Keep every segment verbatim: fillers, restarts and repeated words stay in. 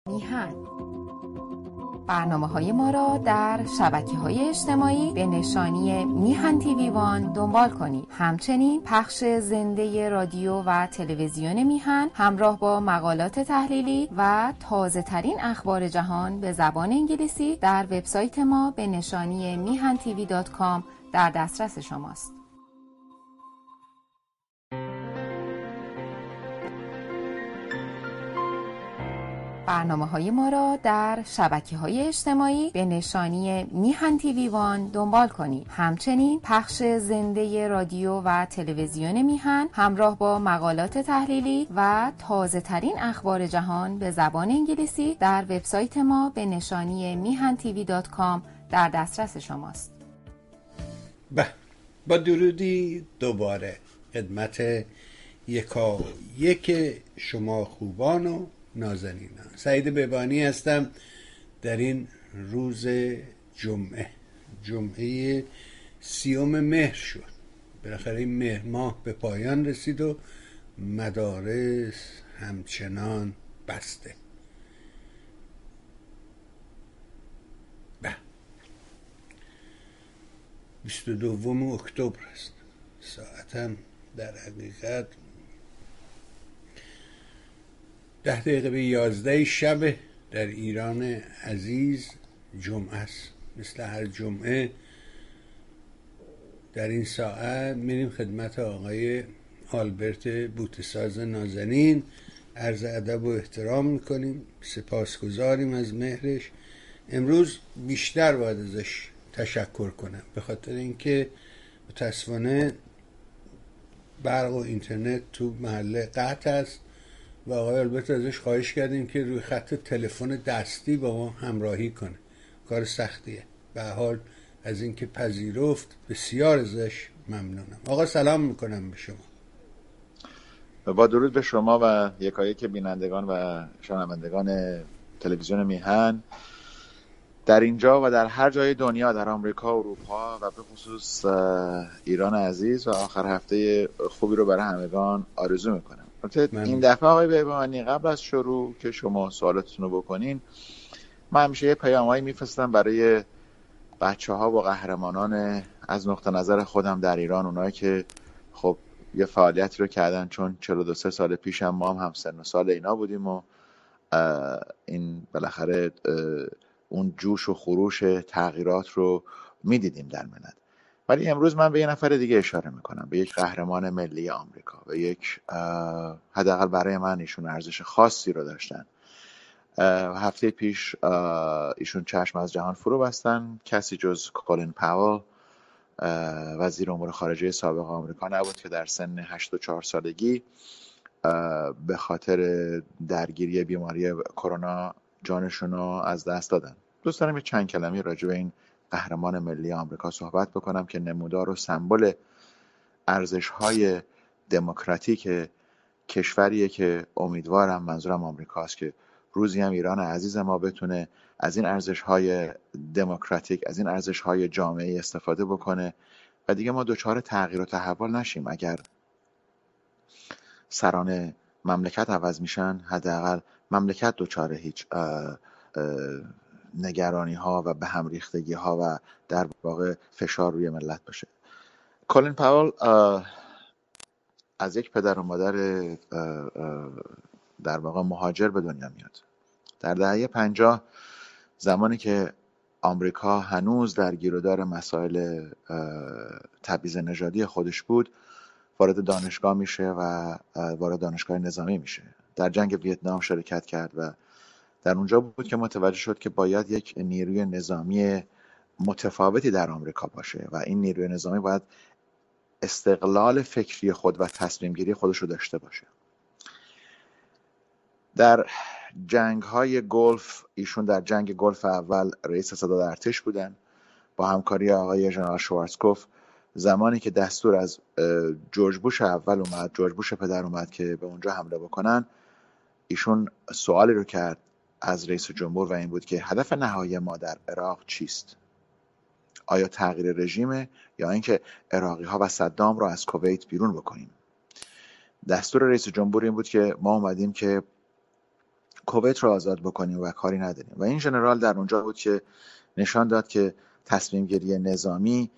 میهن. برنامه‌های ما را در شبکه‌های اجتماعی به نشانی میهن تیوی وان دنبال کنید. همچنین پخش زنده رادیو و تلویزیون میهن همراه با مقالات تحلیلی و تازه‌ترین اخبار جهان به زبان انگلیسی در وبسایت ما به نشانی میهن تیوی دات کام در دسترس شماست. برنامه‌های ما را در شبکه‌های اجتماعی به نشانی میهن تیوی وان دنبال کنید. همچنین پخش زنده رادیو و تلویزیون میهن همراه با مقالات تحلیلی و تازه‌ترین اخبار جهان به زبان انگلیسی در وبسایت ما به نشانی میهن تیوی دات کام در دسترس شماست. به با درودی دوباره خدمت یکا یک شما خوبان و نازنینان. سعید بهبانی هستم در این روز جمعه جمعه سیوم مهر شد. بالاخره این مهر ماه به پایان رسید و مدارس همچنان بسته. به بیست و دوم اکتبر است. ساعتم در حقیقت ده دقیقه به یازده شب در ایران عزیز جمعه است. مثل هر جمعه در این ساعت میریم خدمت آقای آلبرت بوتساز نازنین، عرض ادب و احترام میکنیم، سپاسگزاریم از مهرش. امروز بیشتر باید ازش تشکر کنم به خاطر اینکه متاسفانه برق و اینترنت تو محله قطع است و آقای آلبرت ازش خواهش کردیم که روی خط تلفن دستی با ما همراهی کنه. کار سختیه. به حال از اینکه پذیرفت بسیار ازش ممنونم. آقا سلام میکنم به شما. با درود به شما و یکایک بینندگان و شنوندگان تلویزیون میهن در اینجا و در هر جای دنیا، در آمریکا، اروپا و به خصوص ایران عزیز، و آخر هفته خوبی رو برای همگان آرزو میکنم. این دفعه آقای بهبانی، قبل از شروع که شما سوالاتتون رو بکنین، من همیشه یه پیام‌هایی میفرستم برای بچه‌ها و قهرمانان از نقطه نظر خودم در ایران، اونایی که خب یه فعالیتی رو کردن، چون چهل و دو سال پیش هم ما هم همسن و سال اینا بودیم و این بالاخره اون جوش و خروش تغییرات رو میدیدیم در ملت. ولی امروز من به یه نفر دیگه اشاره میکنم، به یک قهرمان ملی آمریکا، به یک حداقل برای من ایشون ارزش خاصی رو داشتن. هفته پیش ایشون چشم از جهان فرو بستن. کسی جز کولین پاول، وزیر امور خارجه سابق آمریکا، نبود که در سن هشتاد و چهار سالگی به خاطر درگیری بیماری کرونا جانشون رو از دست دادن. دوست دارم یه چند کلمه راجع به این قهرمان ملی آمریکا صحبت بکنم که نمودار و سمبل ارزش‌های دموکراتیک کشوریه که امیدوارم، منظورم آمریکاست، که روزی هم ایران عزیز ما بتونه از این ارزش‌های دموکراتیک، از این ارزش‌های جامعه استفاده بکنه و دیگه ما دچار تغییر و تحول نشیم. اگر سران مملکت عوض میشن، حداقل مملکت دچار هیچ اه اه نگرانی ها و به هم ریختگی ها و در واقع فشار روی ملت باشه. کولین پاول از یک پدر و مادر در واقع مهاجر به دنیا میاد. در دهه پنجاه، زمانی که آمریکا هنوز در گیرودار مسائل تبعیض نژادی خودش بود، وارد دانشگاه میشه و وارد دانشگاه نظامی میشه. در جنگ ویتنام شرکت کرد و در اونجا بود که متوجه شد که باید یک نیروی نظامی متفاوتی در آمریکا باشه و این نیروی نظامی باید استقلال فکری خود و تصمیم گیری خودش رو داشته باشه. در جنگ های گلف، ایشون در جنگ گلف اول رئیس ستاد ارتش بودن با همکاری آقای ژنرال شوارزکوف. زمانی که دستور از جورج بوش اول اومد، جورج بوش پدر اومد که به اونجا حمله بکنن، ایشون سوالی رو کرد از رئیس جمهور و این بود که هدف نهایی ما در عراق چیست؟ آیا تغییر رژیمه یا اینکه عراقی ها و صدام رو از کویت بیرون بکنیم؟ دستور رئیس جمهور این بود که ما اومدیم که کویت رو آزاد بکنیم و کاری نداریم. و این ژنرال در اونجا بود که نشان داد که تصمیم گیری نظامی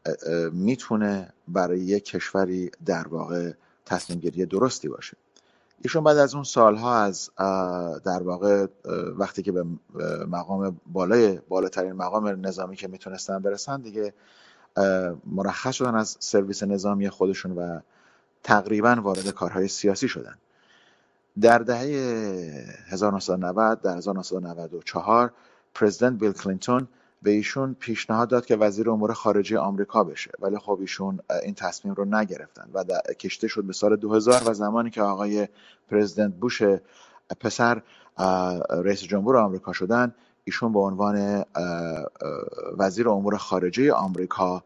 میتونه برای یک کشوری در واقع تصمیم گیری درستی باشه. ایشون بعد از اون سالها از در واقع وقتی که به مقام بالای بالاترین مقام نظامی که میتونستن برسن دیگه مرخص شدن از سرویس نظامی خودشون و تقریبا وارد کارهای سیاسی شدن. در دهه هزار و نهصد و نود در هزار و نهصد و نود و چهار پرزیدنت بیل کلینتون به ایشون پیشنهاد داد که وزیر امور خارجه آمریکا بشه، ولی خب ایشون این تصمیم رو نگرفتن و کشته شد به سال دو هزار و زمانی که آقای پرزیدنت بوش پسر رئیس جمهور آمریکا شدن، ایشون به عنوان وزیر امور خارجه آمریکا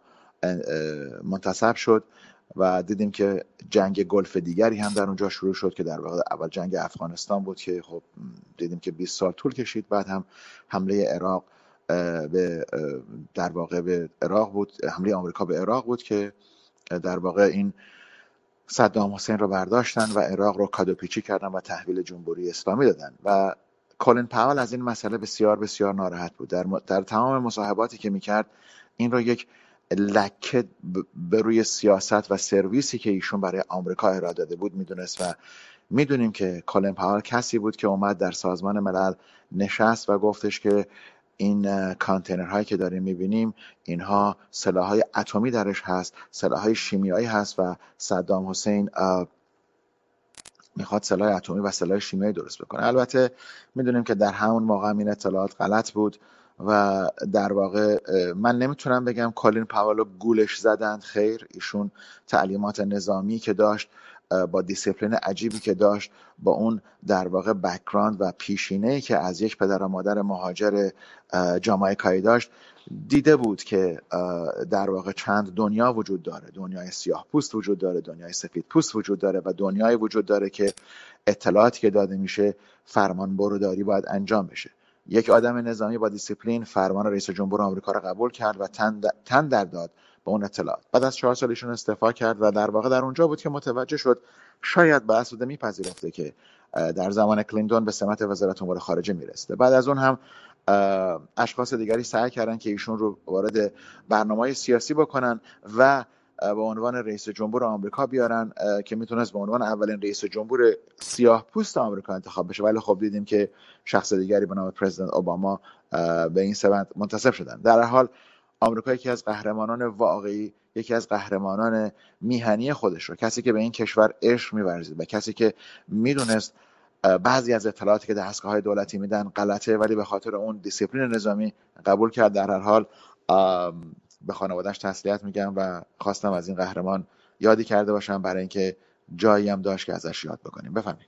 منتصب شد و دیدیم که جنگ گلف دیگری هم در اونجا شروع شد که در واقع اول جنگ افغانستان بود که خب دیدیم که بیست سال طول کشید، بعد هم حمله عراق به در واقع به عراق بود، حمله آمریکا به عراق بود که در واقع این صدام حسین رو برداشتن و عراق رو کادوپیچی کردن و تحویل جمهوری اسلامی دادن. و کلین پاول از این مسئله بسیار بسیار ناراحت بود. در, در تمام مصاحباتی که میکرد این رو یک لکه به روی سیاست و سرویسی که ایشون برای آمریکا ارائه داده بود میدونست و میدونیم که کلین پاول کسی بود که اومد در سازمان ملل نشست و گفتش که این کانتینرهایی که داریم میبینیم اینها سلاح‌های اتمی درش هست، سلاح‌های شیمیایی هست و صدام حسین میخواد سلاح اتمی و سلاح شیمیایی درست بکنه. البته میدونیم که در همون موقع این اطلاعات غلط بود و در واقع من نمیتونم بگم کلین پاولو گولش زدند، خیر، ایشون تعلیمات نظامی که داشت با دیسیپلین عجیبی که داشت، با اون در واقع بک‌گراند و پیشینه‌ای که از یک پدر و مادر مهاجر جامائیکایی داشت، دیده بود که در واقع چند دنیا وجود داره، دنیای سیاه پوست وجود داره، دنیای سفید پوست وجود داره و دنیای وجود داره که اطلاعاتی که داده میشه فرمان برداری باید انجام بشه. یک آدم نظامی با دیسیپلین فرمان رئیس جمهور آمریکا را قبول کرد و تن در داد به اون اطلاعات. بعد از چهار سال ایشون استعفا کرد و در واقع در اونجا بود که متوجه شد شاید به اسوده میپذیرفته که در زمان کلینتون به سمت وزارت امور خارجه میرسه. بعد از اون هم اشخاص دیگری سعی کردن که ایشون رو وارد برنامه‌های سیاسی بکنن و به عنوان رئیس جمهور آمریکا بیارن که میتونست به عنوان اولین رئیس جمهور سیاه پوست آمریکا انتخاب بشه، ولی خب دیدیم که شخص دیگری به نام پرزیدنت اوباما به این سمت منتصب شدن. در هر حال آمریکا یکی از قهرمانان واقعی، یکی از قهرمانان میهنی خودش رو، کسی که به این کشور عشق می‌ورزید و کسی که میدونست بعضی از اطلاعاتی که دستگاه‌های دولتی میدن غلطه ولی به خاطر اون دیسیپلین نظامی قبول کرد. در هر حال به خانواده‌اش تسلیت میگم و خواستم از این قهرمان یادی کرده باشم برای اینکه جایی هم داشت که ازش یاد بکنیم. بفهمید.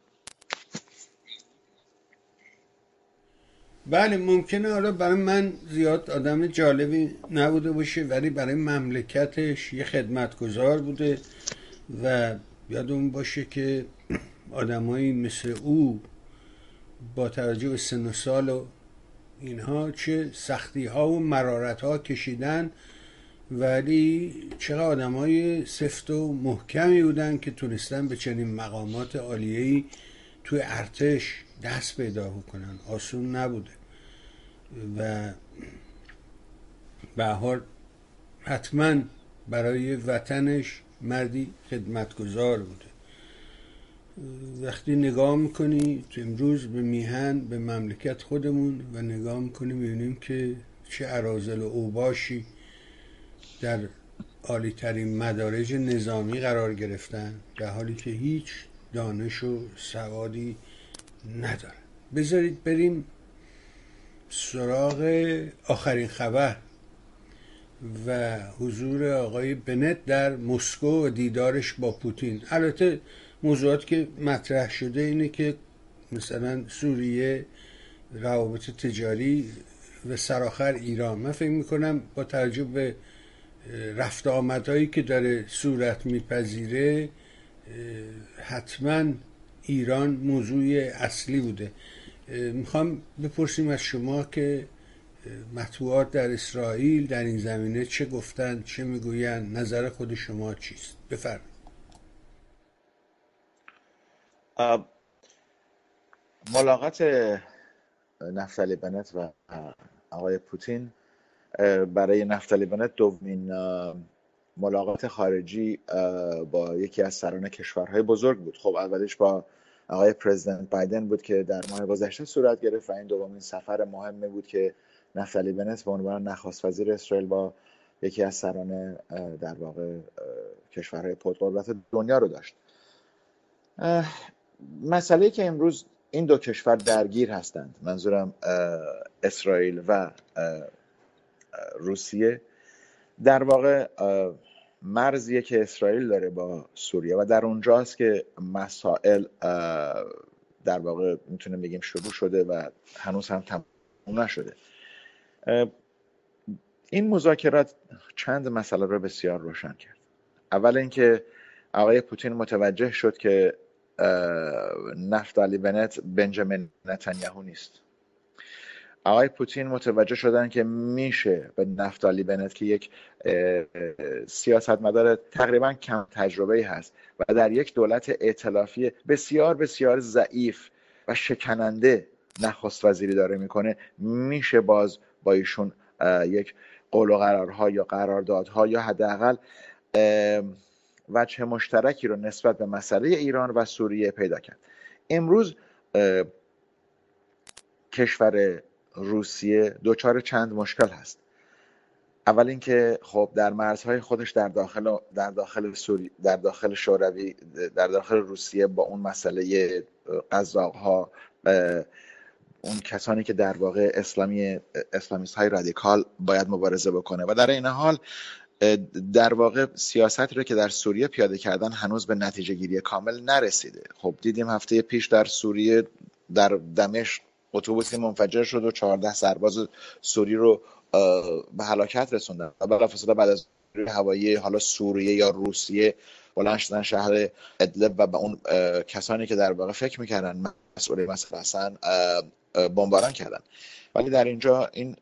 بله ممکنه حالا برای من زیاد آدم جالبی نبوده باشه ولی برای مملکتش یه خدمتگزار بوده و یادمون باشه که آدمایی مثل او با توجه به سن و سال و اینها چه سختی ها و مرارت ها کشیدن، ولی چقدر آدمای سفت و محکمی بودن که تونستن به چنین مقامات عالیه‌ای توی ارتش دست پیدا کنن. آسون نبوده و به هر حال حتما برای وطنش مردی خدمتگزار بوده. وقتی نگاه میکنی تو امروز به میهن، به مملکت خودمون و نگاه میکنی میبینیم که چه اراذل و اوباشی در عالی ترین مدارج نظامی قرار گرفتن در حالی که هیچ دانش و سوادی ندارن. بذارید بریم سراغ آخرین خبر و حضور آقای بنت در مسکو و دیدارش با پوتین. البته موضوعات که مطرح شده اینه که مثلا سوریه، روابط تجاری و سرآخر ایران. من فکر میکنم با توجه به رفت آمدهایی که داره صورت میپذیره حتما ایران موضوع اصلی بوده. میخوام بپرسیم از شما که مطبوعات در اسرائیل در این زمینه چه گفتن، چه میگوین، نظر خود شما چیست؟ بفرمایید. ملاقات نفتالی بنت و آقای پوتین برای نفتالی بنت دومین ملاقات خارجی با یکی از سران کشورهای بزرگ بود. خب اولش با آقای پرزیدنت بایدن بود که در ماه گذشته صورت گرفت و این دومین سفر مهمی بود که نفتالی بنت به عنوان نخست وزیر اسرائیل با یکی از سران در واقع کشورهای پرقدرت دنیا رو داشت. مسئله که امروز این دو کشور درگیر هستند، منظورم اسرائیل و روسیه، در واقع مرزیه که اسرائیل داره با سوریه و در اونجاست که مسائل در واقع میتونیم بگیم شروع شده و هنوز هم تموم نشده. این مذاکرات چند مسئله رو بسیار روشن کرد. اول اینکه آقای پوتین متوجه شد که نفتالی بنت بنجامین نتانیاهو نیست. آقای پوتین متوجه شدن که میشه به نفتالی بنت که یک سیاستمدار تقریبا کم تجربه‌ای هست و در یک دولت ائتلافی بسیار بسیار ضعیف و شکننده نخست وزیری داره میکنه، میشه باز با ایشون یک قول و قرارها یا قراردادها یا حداقل وجه مشترکی رو نسبت به مسئله ایران و سوریه پیدا کرد. امروز کشور روسیه دوچار چند مشکل هست. اول اینکه خب در مرزهای خودش در داخل در داخل سوری در داخل شوروی در داخل روسیه با اون مسئله قزاق‌ها، اون کسانی که در واقع اسلامی اسلامیست های رادیکال باید مبارزه بکنه و در این حال در واقع سیاستی رو که در سوریه پیاده کردن هنوز به نتیجه گیری کامل نرسیده. خب دیدیم هفته پیش در سوریه در دمشق اتوبوسی منفجر شد و چهارده سرباز سوری رو به هلاکت رسوندن و بلافاصله بعد از هوایی حالا سوریه یا روسیه بلند شدن شهر ادلب و به اون کسانی که در واقع فکر میکردن مسئول مسئله هستن بمباران کردن. ولی در اینجا این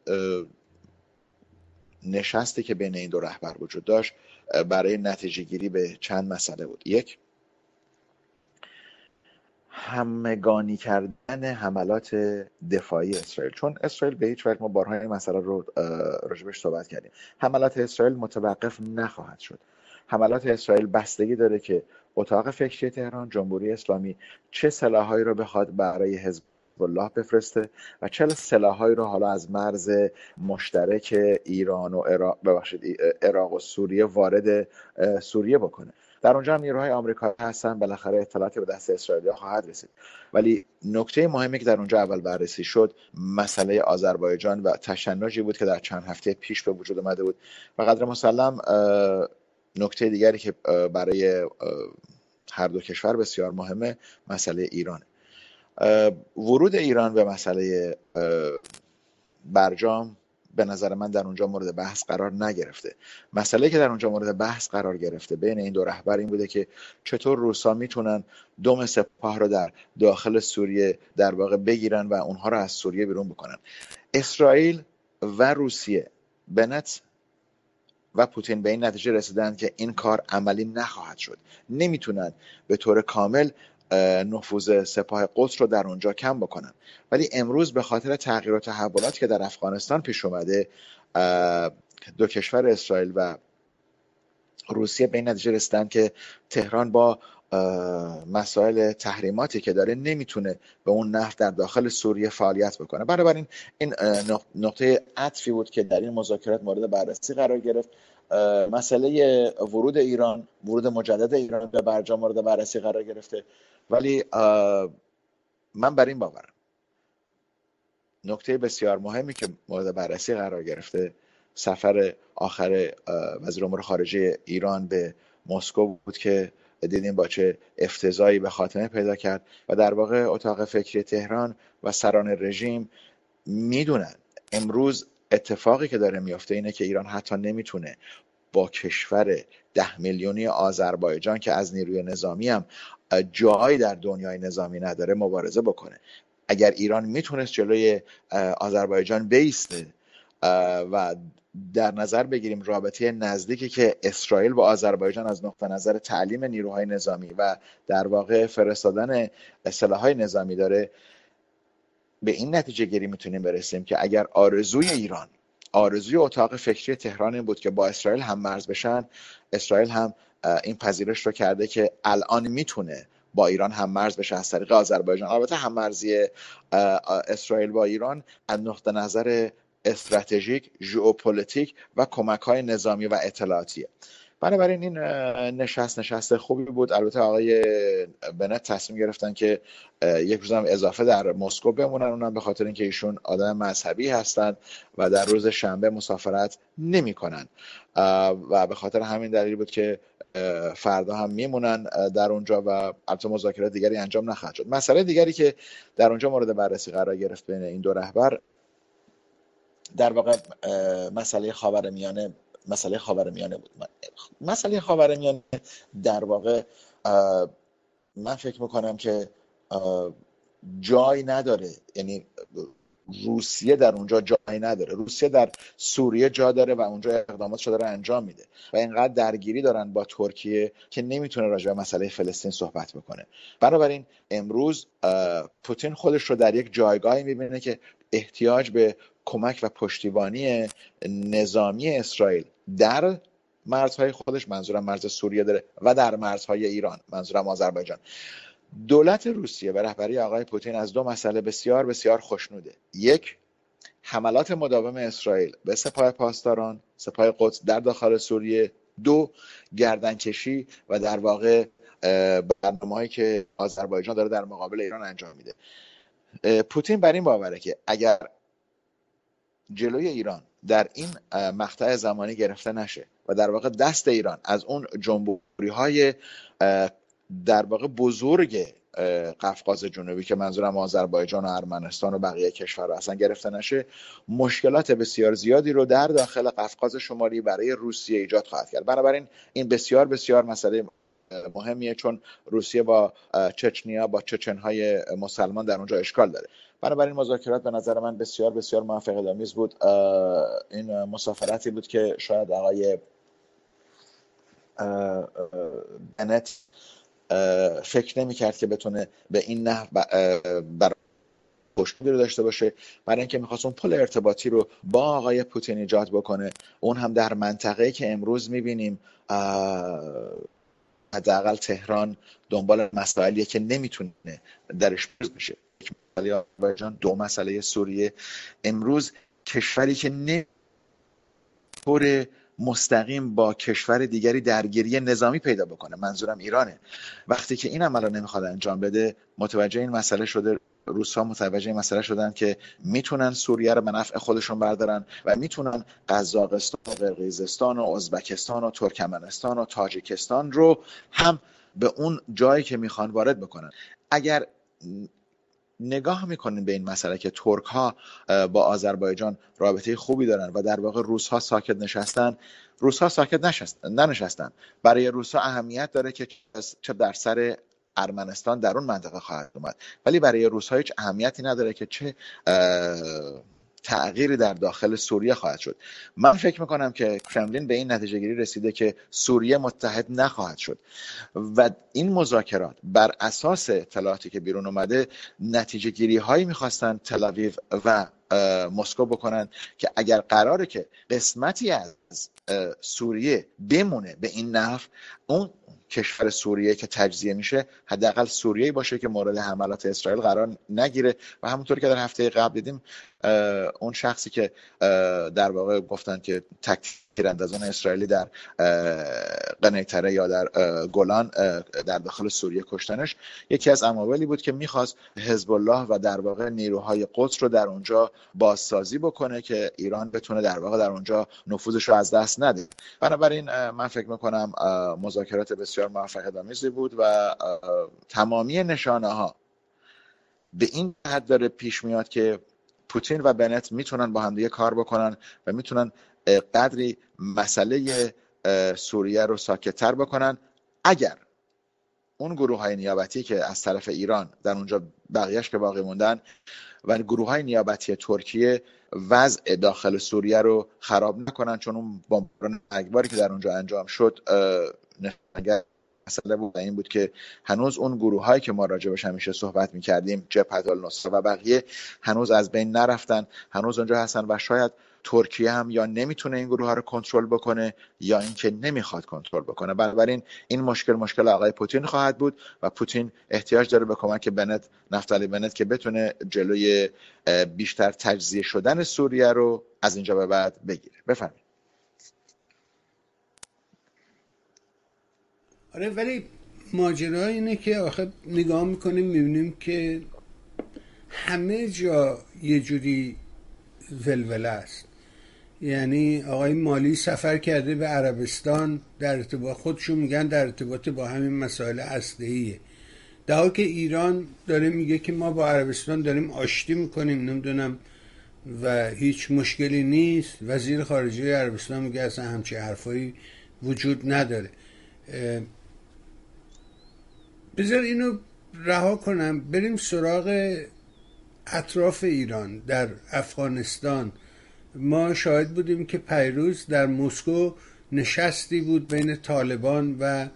نشستی که بین این دو رهبر وجود داشت برای نتیجه گیری به چند مسئله بود. یک، همگانی کردن حملات دفاعی اسرائیل، چون اسرائیل به هیچ وجه، ما بارها این مسئله رو راجبش صحبت کردیم، حملات اسرائیل متوقف نخواهد شد. حملات اسرائیل بستگی داره که اتاق فکری تهران، جمهوری اسلامی، چه سلاحایی رو بخواد برای حزب الله بفرسته و چه سلاحایی رو حالا از مرز مشترک ایران و عراق ببخشید عراق و سوریه وارد سوریه بکنه. در اونجا هم نیروهای آمریکایی هستن، بالاخره اطلاعاتی به دست اسرائیلیا خواهد رسید. ولی نکته مهمی که در اونجا اول بررسی شد مسئله آذربایجان و تشنجی بود که در چند هفته پیش به وجود اومده بود و قدر مسلم نکته دیگری که برای هر دو کشور بسیار مهمه مسئله ایران. ورود ایران به مسئله برجام به نظر من در اونجا مورد بحث قرار نگرفته. مسئله که در اونجا مورد بحث قرار گرفته بین این دو رهبر این بوده که چطور روسا میتونن دم سپاه رو در داخل سوریه در واقع بگیرن و اونها رو از سوریه بیرون بکنن. اسرائیل و روسیه، بنت و پوتین به این نتیجه رسیدن که این کار عملی نخواهد شد. نمیتونن به طور کامل نفوذ سپاه قدس رو در اونجا کم بکنن. ولی امروز به خاطر تغییرات و تحولاتی که در افغانستان پیش اومده، دو کشور اسرائیل و روسیه به این نتیجه رسیدن که تهران با مسائل تحریماتی که داره نمیتونه به اون نحو در داخل سوریه فعالیت بکنه. بنابراین این نقطه عطفی بود که در این مذاکرات مورد بررسی قرار گرفت. مسئله ورود ایران، ورود مجدد ایران به برجام مورد بررسی قرار گرفته. ولی من بر این باورم نکته بسیار مهمی که مورد بررسی قرار گرفته سفر آخر وزیر امور خارجه ایران به مسکو بود که دیدیم با چه افتضاحی به خاتمه پیدا کرد و در واقع اتاق فکری تهران و سران رژیم میدونن امروز اتفاقی که داره میفته اینه که ایران حتی نمیتونه با کشور ده میلیونی آذربایجان که از نیروی نظامی هم جایی در دنیای نظامی نداره مبارزه بکنه. اگر ایران میتونست جلوی آذربایجان بیسته و در نظر بگیریم رابطه نزدیکی که اسرائیل با آذربایجان از نقطه نظر تعلیم نیروهای نظامی و در واقع فرستادن سلاح‌های نظامی داره، به این نتیجه گیری میتونیم برسیم که اگر آرزوی ایران، آرزوی اتاق فکری تهران این بود که با اسرائیل هم مرز بشن، اسرائیل هم این پذیرش رو کرده که الان میتونه با ایران هم مرز بشه از طریق آذربایجان. البته هم مرزی اسرائیل با ایران از نقطه نظر استراتژیک، ژئوپلیتیک و کمک‌های نظامی و اطلاعاتیه. بنابراین این نشست نشست خوبی بود. البته آقای بنت تصمیم گرفتن که یک روز هم اضافه در مسکو بمونن، اونم به خاطر اینکه ایشون آدم مذهبی هستند و در روز شنبه مسافرت نمی‌کنن و به خاطر همین دلیل بود که فردا هم میمونن در اونجا و البته مذاکرات دیگری انجام نخواهد شد. مسئله دیگری که در اونجا مورد بررسی قرار گرفت بین این دو رهبر در واقع مسئله خاورمیانه مسئله خاورمیانه بود. مسئله خاورمیانه در واقع من فکر میکنم که جای نداره، یعنی روسیه در اونجا جای نداره. روسیه در سوریه جا داره و اونجا اقداماتش داره انجام میده و اینقدر درگیری دارن با ترکیه که نمیتونه راجع به مسئله فلسطین صحبت بکنه. بنابراین امروز پوتین خودش رو در یک جایگاهی میبینه که احتیاج به کمک و پشتیبانی نظامی اسرائیل در مرزهای خودش، منظورم مرز سوریه داره، و در مرزهای ایران، منظورم آذربایجان. دولت روسیه به رهبری آقای پوتین از دو مسئله بسیار بسیار خوشنوده. یک، حملات مداوم اسرائیل به سپاه پاسداران، سپاه قدس در داخل سوریه. دو، گردنکشی و در واقع برنامه‌هایی که آذربایجان داره در مقابل ایران انجام میده. پوتین بر این باوره که اگر جلوی ایران در این مقطع زمانی گرفته نشه و در واقع دست ایران از اون جنبوری‌های در واقع بزرگ قفقاز جنوبی که منظورم آذربایجان و ارمنستان و بقیه کشورها اصلا گرفته نشه، مشکلات بسیار زیادی رو در داخل قفقاز شمالی برای روسیه ایجاد خواهد کرد. بنابراین این بسیار بسیار مسئله مهمیه، چون روسیه با چچنیا، با چچنهای مسلمان در اونجا اشکال داره. بنابراین مذاکرات به نظر من بسیار بسیار موفق‌آمیز بود. این مسافرتی بود که شاید آقای بنت فکر نمی کرد که بتونه به این نحو برای پشتیبانی رو داشته باشه، برای اینکه می‌خواست اون پل ارتباطی رو با آقای پوتین ایجاد بکنه، اون هم در منطقه‌ای که امروز می‌بینیم حداقل تهران دنبال مسائلیه که نمیتونه درش پیروز بشه. مسئله آذربایجان، دو مسئله سوریه. امروز کشوری که نمی‌تونه مستقیم با کشور دیگری درگیری نظامی پیدا بکنه، منظورم ایرانه، وقتی که این عمل رو نمیخواد انجام بده، متوجه این مسئله شده، روس‌ها متوجه این مسئله شدن که میتونن سوریه رو به نفع خودشون بردارن و میتونن قزاقستان و قرقیزستان و ازبکستان و ترکمنستان و تاجیکستان رو هم به اون جایی که میخوان وارد بکنن. اگر نگاه میکنین به این مسئله که ترک ها با آذربایجان رابطه خوبی دارن و در واقع روس ها ساکت نشستن، روس ها ساکت نشستن ننشستن. برای روس ها اهمیت داره که چه در سر ارمنستان در اون منطقه خواهد اومد، ولی برای روس ها هیچ اهمیتی نداره که چه تغییری در داخل سوریه خواهد شد. من فکر میکنم که کرملین به این نتیجه گیری رسیده که سوریه متحد نخواهد شد و این مذاکرات بر اساس اطلاعاتی که بیرون اومده نتیجه گیری هایی میخواستن تل آویو و مسکو بکنن که اگر قراره که قسمتی از سوریه بمونه به این نحو، اون کشور سوریه که تجزیه میشه حداقل سوریه‌ای باشه که مورد حملات اسرائیل قرار نگیره. و همونطور که در هفته قبل دیدیم اون شخصی که در واقع گفتن که تک تیراندازان اسرائیلی در قنیطره یا در گولان در داخل سوریه کشتنش، یکی از عواملی بود که میخواست حزب الله و در واقع نیروهای قدس رو در اونجا بازسازی بکنه که ایران بتونه در واقع در اونجا نفوذش رو از دست نده. بنابراین من فکر میکنم مذاکرات بسیار موفق‌آمیزی بود و تمامی نشانه ها به این حد داره پیش میاد که پوتین و بنت میتونن با هم دیگه کار بکنن و میتونن قدری مسئله سوریه رو ساکت‌تر بکنن اگر اون گروه های نیابتی که از طرف ایران در اونجا بقیهش که باقی موندن و گروه های نیابتی ترکیه وضع داخل سوریه رو خراب نکنن، چون اون بمباران مرگباری که در اونجا انجام شد نشانگر مسئله بود و این بود که هنوز اون گروه هایی که ما راجبش همیشه صحبت میکردیم، جبهه النصره و بقیه، هنوز از بین نرفتن، هنوز اونجا هستن و شاید ترکیه هم یا نمیتونه این گروه ها رو کنترل بکنه یا اینکه نمیخواد کنترل بکنه. بنابراین این مشکل مشکل آقای پوتین خواهد بود و پوتین احتیاج داره به کمک بنت، نفتالی بنت، که بتونه جلوی بیشتر تجزیه شدن سوریه رو از اینجا به بعد بگیره. بفرمایید. آره، ولی ماجرا اینه که آخه نگاه میکنیم میبینیم که همه جا یه جوری ولوله است. یعنی آقای مالی سفر کرده به عربستان در ارتباط، خودشون میگن در ارتباط با همین مسائل هسته‌ایه، در حالی که ایران داره میگه که ما با عربستان داریم آشتی میکنیم نمیدونم و هیچ مشکلی نیست. وزیر خارجه عربستان میگه اصلا همچین حرفایی وجود نداره. بذار اینو رها کنم، بریم سراغ اطراف ایران. در افغانستان ما شاهد بودیم که پیروز در مسکو نشستی بود بین طالبان و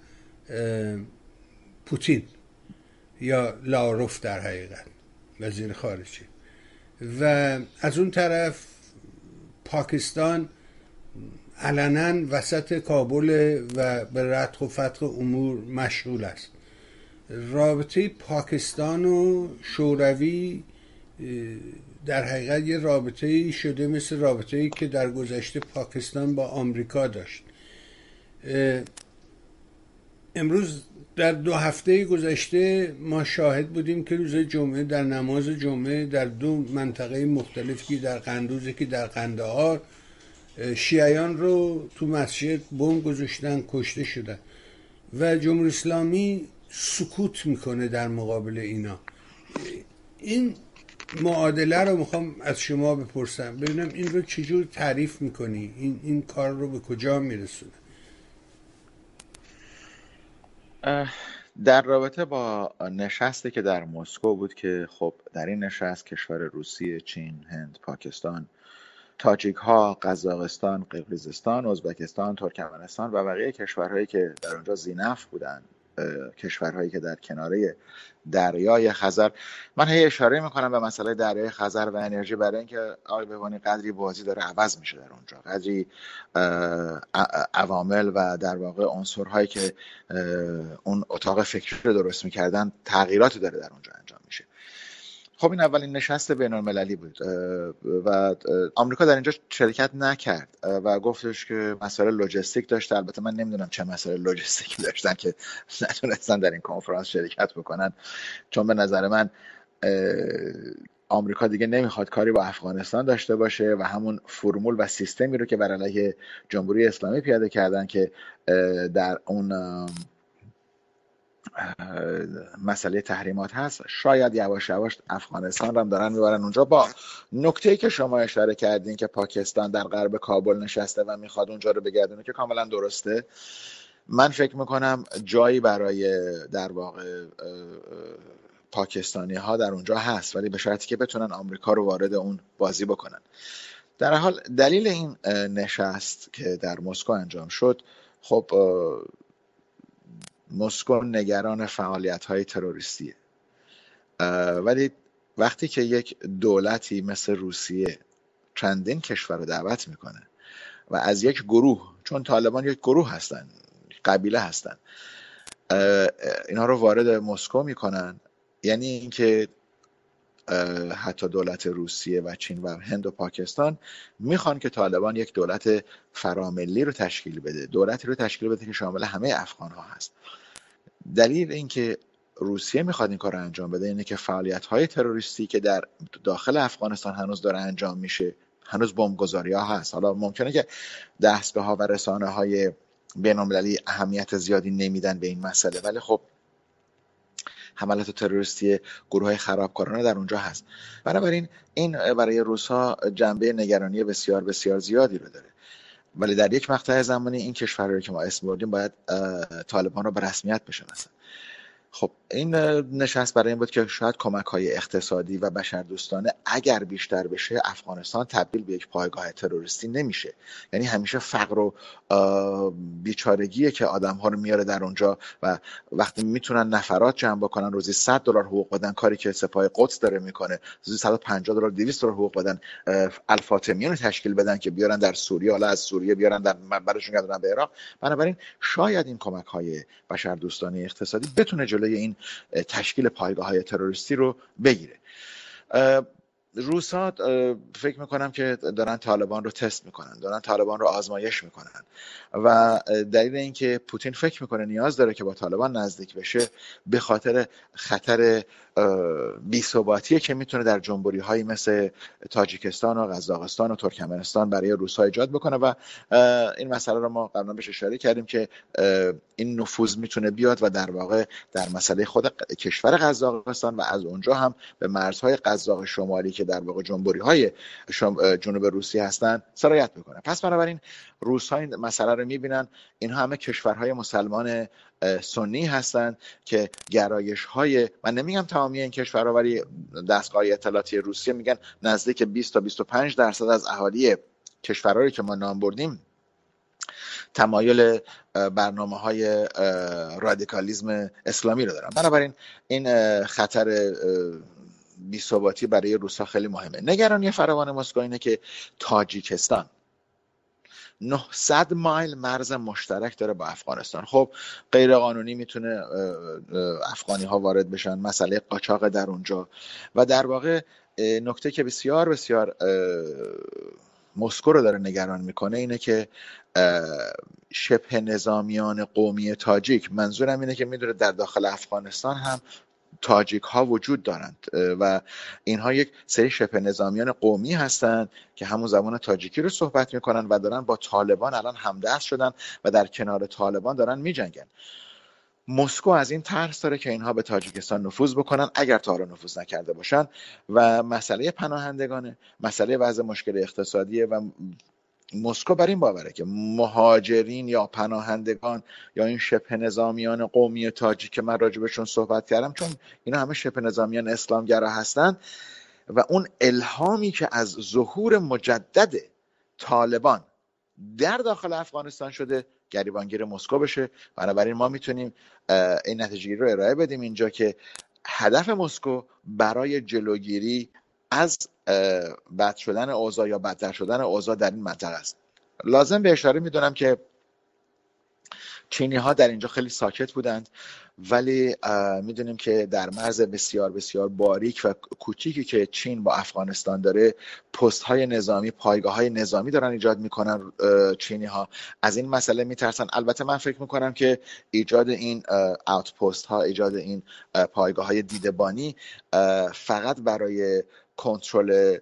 پوتین یا لاروف در حقیقت وزیر خارجه، و از اون طرف پاکستان علنا وسط کابل و به ردخ و فتق امور مشغول است. رابطه پاکستان و شوروی در حقیقت یه رابطه‌ای شده مثل رابطه‌ای که در گذشته پاکستان با آمریکا داشت. امروز در دو هفته گذشته ما شاهد بودیم که روز جمعه در نماز جمعه در دو منطقه مختلف، که در قندوز که در قندهار، شیعیان رو تو مسجد بمب گذاشتن، کشته شدن و جمهوری اسلامی سکوت میکنه در مقابل اینا. این معادله رو میخوام از شما بپرسم، ببینم این رو چجور تعریف میکنی، این این کار رو به کجا میرسونه؟ در رابطه با نشستی که در مسکو بود که خب در این نشست کشور روسیه، چین، هند، پاکستان، تاجیک ها، قزاقستان، قرقیزستان، ازبکستان، ترکمنستان و بقیه کشورهایی که در اونجا ذی‌نفع بودن، کشورهایی که در کناره دریای خزر. من هی اشاره میکنم به مسئله دریای خزر و انرژی برای اینکه آقای بهبانی قدری بازی داره عوض میشه در اونجا، قدری عوامل و در واقع عنصرهایی که اون اتاق فکری رو درست میکردن تغییراتی داره در اونجا انجام میشه. خب این اولین نشست بین المللی بود و آمریکا در اینجا شرکت نکرد و گفتش که مسائل لوجستیک داشته. البته من نمیدونم چه مسائل لوجستیکی داشتن که نتونستن در این کنفرانس شرکت بکنن، چون به نظر من آمریکا دیگه نمیخواد کاری با افغانستان داشته باشه و همون فرمول و سیستمی رو که بر علیه جمهوری اسلامی پیاده کردن که در اون مسئله تحریمات هست، شاید یواش یواش افغانستان رو هم دارن میبرن اونجا، با نکته‌ای که شما اشاره کردین که پاکستان در غرب کابل نشسته و میخواد اونجا رو بگردونه که کاملا درسته. من فکر میکنم جایی برای در واقع پاکستانی ها در اونجا هست، ولی به شرطی که بتونن آمریکا رو وارد اون بازی بکنن. در حال دلیل این نشست که در مسکو انجام شد، خب مسکو نگران فعالیت‌های تروریستیه، ولی وقتی که یک دولتی مثل روسیه چندین کشور رو دعوت میکنه و از یک گروه، چون طالبان یک گروه هستن، قبیله هستن، اینا رو وارد مسکو میکنن، یعنی اینکه حتی دولت روسیه و چین و هند و پاکستان میخوان که طالبان یک دولت فراملی رو تشکیل بده، دولتی رو تشکیل بده که شامل همه افغان ها هست. دلیل اینکه روسیه میخواد این کار رو انجام بده اینه که فعالیت‌های تروریستی که در داخل افغانستان هنوز داره انجام میشه، هنوز بمبگذاری‌ها هست. حالا ممکنه که دستگاه‌ها و رسانه‌های بین‌المللی اهمیت زیادی نمیدن به این مسئله، ولی خب حملات تروریستی گروه‌های خرابکارانه در اونجا هست. بنابراین این برای روس‌ها جنبه نگرانی بسیار بسیار زیادی رو داره، ولی در یک مقطع زمانی این کشورهایی که ما اسم بردیم باید طالبان رو به رسمیت بشناسن. خب این نشست برای این بود که شاید کمک‌های اقتصادی و بشردوستانه اگر بیشتر بشه افغانستان تبدیل به یک پایگاه تروریستی نمیشه. یعنی همیشه فقر و بیچارگیه که آدم‌ها رو میاره در اونجا و وقتی میتونن نفرات جمع بکنن روزی صد دلار حقوق بدن، کاری که سپاه قدس داره میکنه، روزی صد و پنجاه دلار دویست دلار حقوق بدن، الفاطمیان تشکیل بدن که بیارن در سوریه، حالا از سوریه بیارن در براشون گردن به عراق. بنابراین شاید این کمک‌های بشردوستانه اقتصادی بتونه جلوی این تشکیل پایگاه‌های تروریستی رو بگیره. روسا فکر میکنم که دارن طالبان رو تست میکنن، دارن طالبان رو آزمایش میکنن و دلیل اینکه پوتین فکر میکنه نیاز داره که با طالبان نزدیک بشه به خاطر خطر بی‌ثباتیه که میتونه در جمهوری هایی مثل تاجیکستان و قزاقستان و ترکمنستان برای روسا ایجاد بکنه و این مسئله رو ما قبلا بهش اشاره کردیم که این نفوذ میتونه بیاد و در واقع در مسئله خود کشور قزاقستان و از اونجا هم به مرزهای قزاق شمالی که در واقع جمهوری های جنوب روسیه هستن سرایت میکنه. پس بنابراین روس ها این مسئله رو میبینن اینها همه کشورهای مسلمان سنی هستند که گرایش های، من نمیگم تمامی این کشورها ولی دستگاه اطلاعاتی روسیه میگن نزدیک بیست تا بیست و پنج درصد از اهالی کشورهایی که ما نام بردیم تمایل برنامه های رادیکالیسم اسلامی رو دارن. بنابراین این خطر بی‌ثباتی برای روسا خیلی مهمه. نگرانی فراوان مسکو اینه که تاجیکستان نهصد مایل مرز مشترک داره با افغانستان. خب غیر قانونی میتونه افغانی ها وارد بشن، مسئله قاچاق در اونجا و در واقع نکته که بسیار بسیار مسکو رو داره نگران میکنه اینه که شبه نظامیان قومی تاجیک، منظورم اینه که میدونه در داخل افغانستان هم تاجیک ها وجود دارند و اینها یک سری شبه نظامیان قومی هستند که همون زبان تاجیکی رو صحبت میکنن و دارن با طالبان الان همدست شدن و در کنار طالبان دارن میجنگن. مسکو از این ترس داره که اینها به تاجیکستان نفوذ بکنن اگر تا حالا نفوذ نکرده باشن و مسئله پناهندگانه، مسئله وضع مشکل اقتصادیه و مسکو بر این باوره که مهاجرین یا پناهندگان یا این شبه نظامیان قومی تاجیک که من راجبشون صحبت کردم، چون اینا همه شبه نظامیان اسلامگرا هستن و اون الهامی که از ظهور مجدد طالبان در داخل افغانستان شده گریبانگیر مسکو بشه. بنابراین ما میتونیم این نتیجه رو ارائه بدیم اینجا که هدف مسکو برای جلوگیری از بد شدن اوضاع یا بدتر شدن اوضاع در این منطقه است. لازم به اشاره میدونم که چینی ها در اینجا خیلی ساکت بودند ولی میدونیم که در مرز بسیار بسیار باریک و کوچیکی که چین با افغانستان داره پست های نظامی، پایگاه های نظامی دارن ایجاد میکنن. چینی ها از این مسئله میترسن. البته من فکر میکنم که ایجاد این اوت پست ها، ایجاد این پایگاه های دیدبانی فقط برای کنترل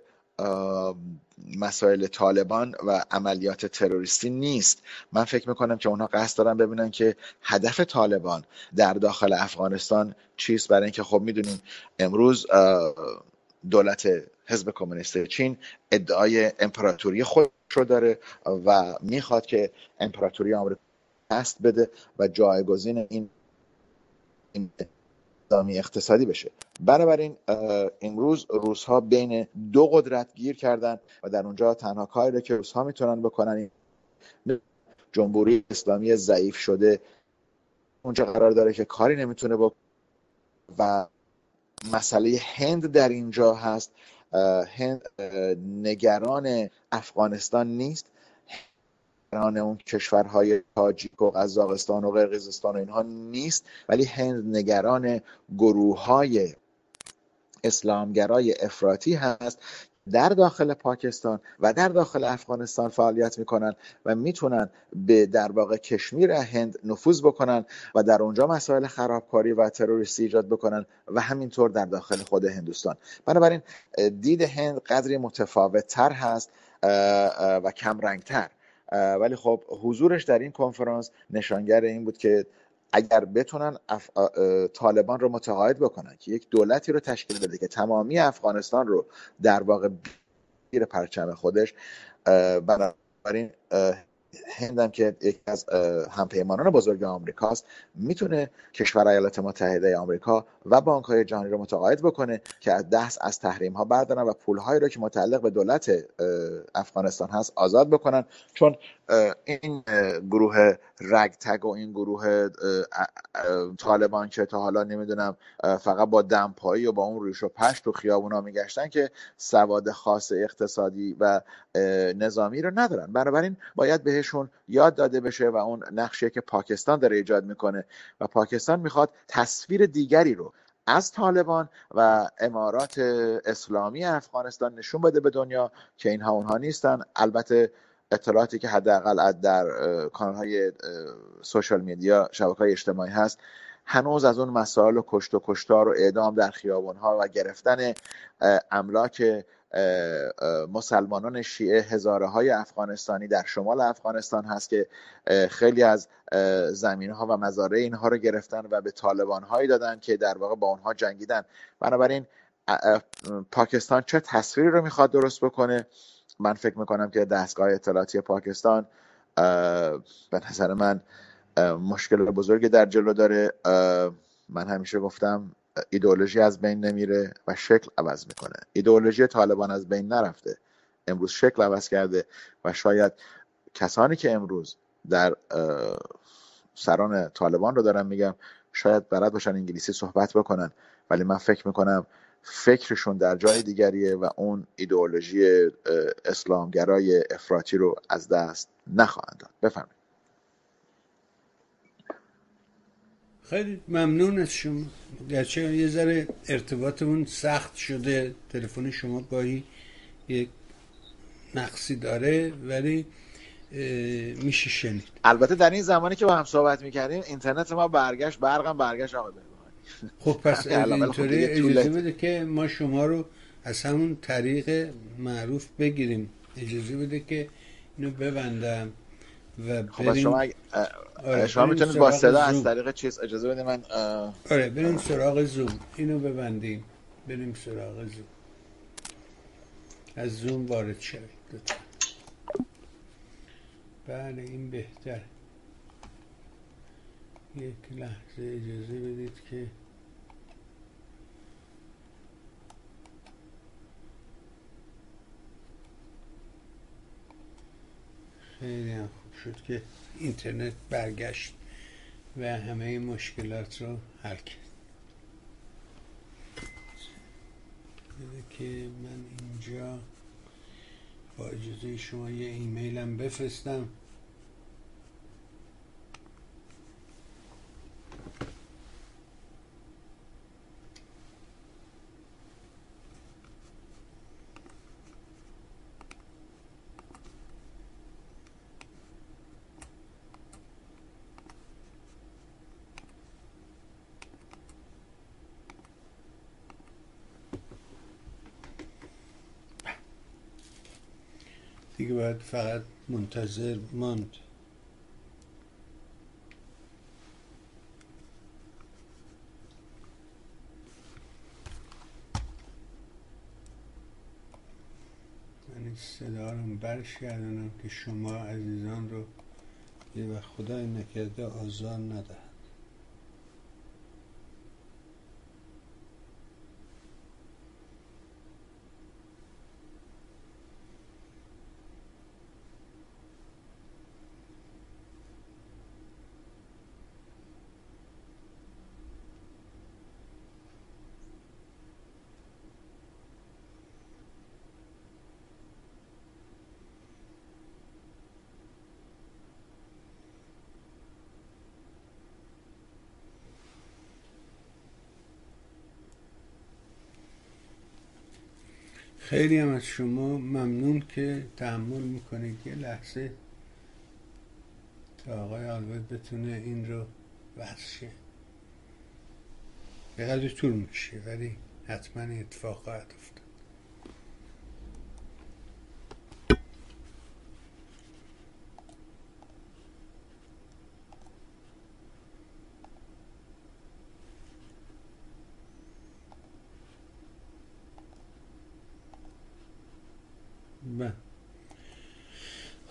مسائل طالبان و عملیات تروریستی نیست. من فکر میکنم که اونها قصد دارن ببینن که هدف طالبان در داخل افغانستان چیست، برای اینکه خب میدونیم امروز دولت حزب کمونیست چین ادعای امپراتوری خودش رو داره و میخواد که امپراتوری آمریکا دست بده و جایگزین این این نظامی اقتصادی بشه. بنابراین امروز روس ها بین دو قدرت گیر کردن و در اونجا تنها کاری که روس ها میتونن بکنن جمهوری اسلامی ضعیف شده اونجا قرار داره که کاری نمیتونه بکنه و مسئله هند در اینجا هست. هند نگران افغانستان نیست، نگران اون کشورهای تاجیک و قزاقستان و قرقیزستان و اینها نیست، ولی هند نگران گروه‌های اسلامگرای افراطی هست در داخل پاکستان و در داخل افغانستان فعالیت میکنن و میتونن به در واقع کشمیر هند نفوذ بکنن و در اونجا مسائل خرابکاری و تروریستی ایجاد بکنن و همینطور در داخل خود هندوستان. بنابراین دید هند قدری متفاوت تر هست و کم رنگ تر، ولی خب حضورش در این کنفرانس نشانگر این بود که اگر بتونن اف... طالبان رو متقاعد بکنن که یک دولتی رو تشکیل بده که تمامی افغانستان رو در واقع بگیره پرچم خودش، بنابراین هندم که یکی از همپیمانان بزرگ آمریکاست میتونه کشور ایالات متحده آمریکا و بانک‌های جهانی رو متقاعد بکنه که از دست از تحریم ها بردارن و پول‌هایی رو که متعلق به دولت افغانستان هست آزاد بکنن، چون این گروه رگتگ و این گروه طالبان که تا حالا نمیدونم فقط با دمپایی و با اون ریش و پشت تو خیابونا میگشتن که سواد خاص اقتصادی و نظامی رو ندارن. بنابراین باید بهشون یاد داده بشه و اون نقشی که پاکستان داره ایجاد میکنه و پاکستان میخواد تصویر دیگری رو از طالبان و امارات اسلامی افغانستان نشون بده به دنیا که اینها اونها نیستن. البته اطلاعاتی که حداقل در کانال‌های سوشال میدیا، شبکه‌های اجتماعی هست، هنوز از اون مسائل و کشت و کشتار و اعدام در خیابان‌ها و گرفتن املاک مسلمانان شیعه هزاره های افغانستانی در شمال افغانستان هست که خیلی از زمین ها و مزارع اینها رو گرفتن و به طالبان هایی دادن که در واقع با اونها جنگیدن. بنابراین پاکستان چه تصویری رو میخواد درست بکنه؟ من فکر میکنم که دستگاه اطلاعاتی پاکستان به نظر من مشکل بزرگی در جلو داره. من همیشه گفتم ایدئولوژی از بین نمیره و شکل عوض میکنه. ایدئولوژی طالبان از بین نرفته، امروز شکل عوض کرده و شاید کسانی که امروز در سران طالبان رو دارم میگم شاید بلد باشن انگلیسی صحبت بکنن، ولی من فکر میکنم فکرشون در جای دیگریه و اون ایدئولوژی اسلامگرای افراطی رو از دست نخواهند داد. بفرمایید. خیلی ممنون از شما. گرچه یه ذره ارتباطمون سخت شده، تلفن شما گاهی یک نقصی داره ولی میشه شنید. البته در این زمانی که با هم صحبت میکردیم اینترنت ما برگشت، برقم برگشت آقای بهبهانی. خب پس اینطوری اجازه بده که ما شما رو از همون طریق معروف بگیریم. اجازه بده که اینو ببندم و بریم. خب شما اگه... آره شما میتونید با صدا از طریق چیز اجازه بده من آه... آره بریم سراغ زوم. اینو ببندیم بریم سراغ زوم. از زوم وارد شوید لطفا. بله این بهتر. یک لحظه اجازه بدید که خیلی هم خوب شد که اینترنت برگشت و همه مشکلات رو حل کرد. بده که من اینجا با اجازه شما یه ایمیلم بفرستم. دیگه باید فقط منتظر ماند. من این صدا رو برش کردنم که شما عزیزان رو یه وقت خدای نکرده آزار ندهد. خیلی هم از شما ممنون که تحمل میکنید. یه لحظه تا آقای آلبرت بتونه این رو وصل به قدر طول میشه ولی حتما اتفاق خواهد افتاد.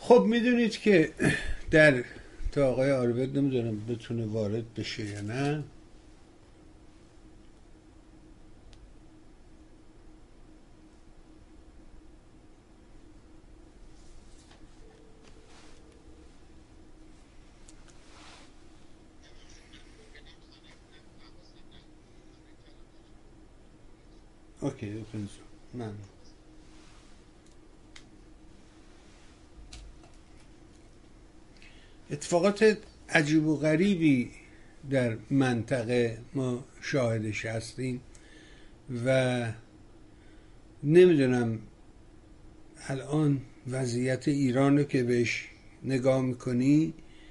خب میدونید که در تا آقای آلبرت نمیدونم بتونه وارد بشه یا نه. اوکی اوپن زوم. من اتفاقات عجیب و غریبی در منطقه ما شاهدش هستیم و نمیدونم الان وضعیت ایران رو که بهش نگاه میکنی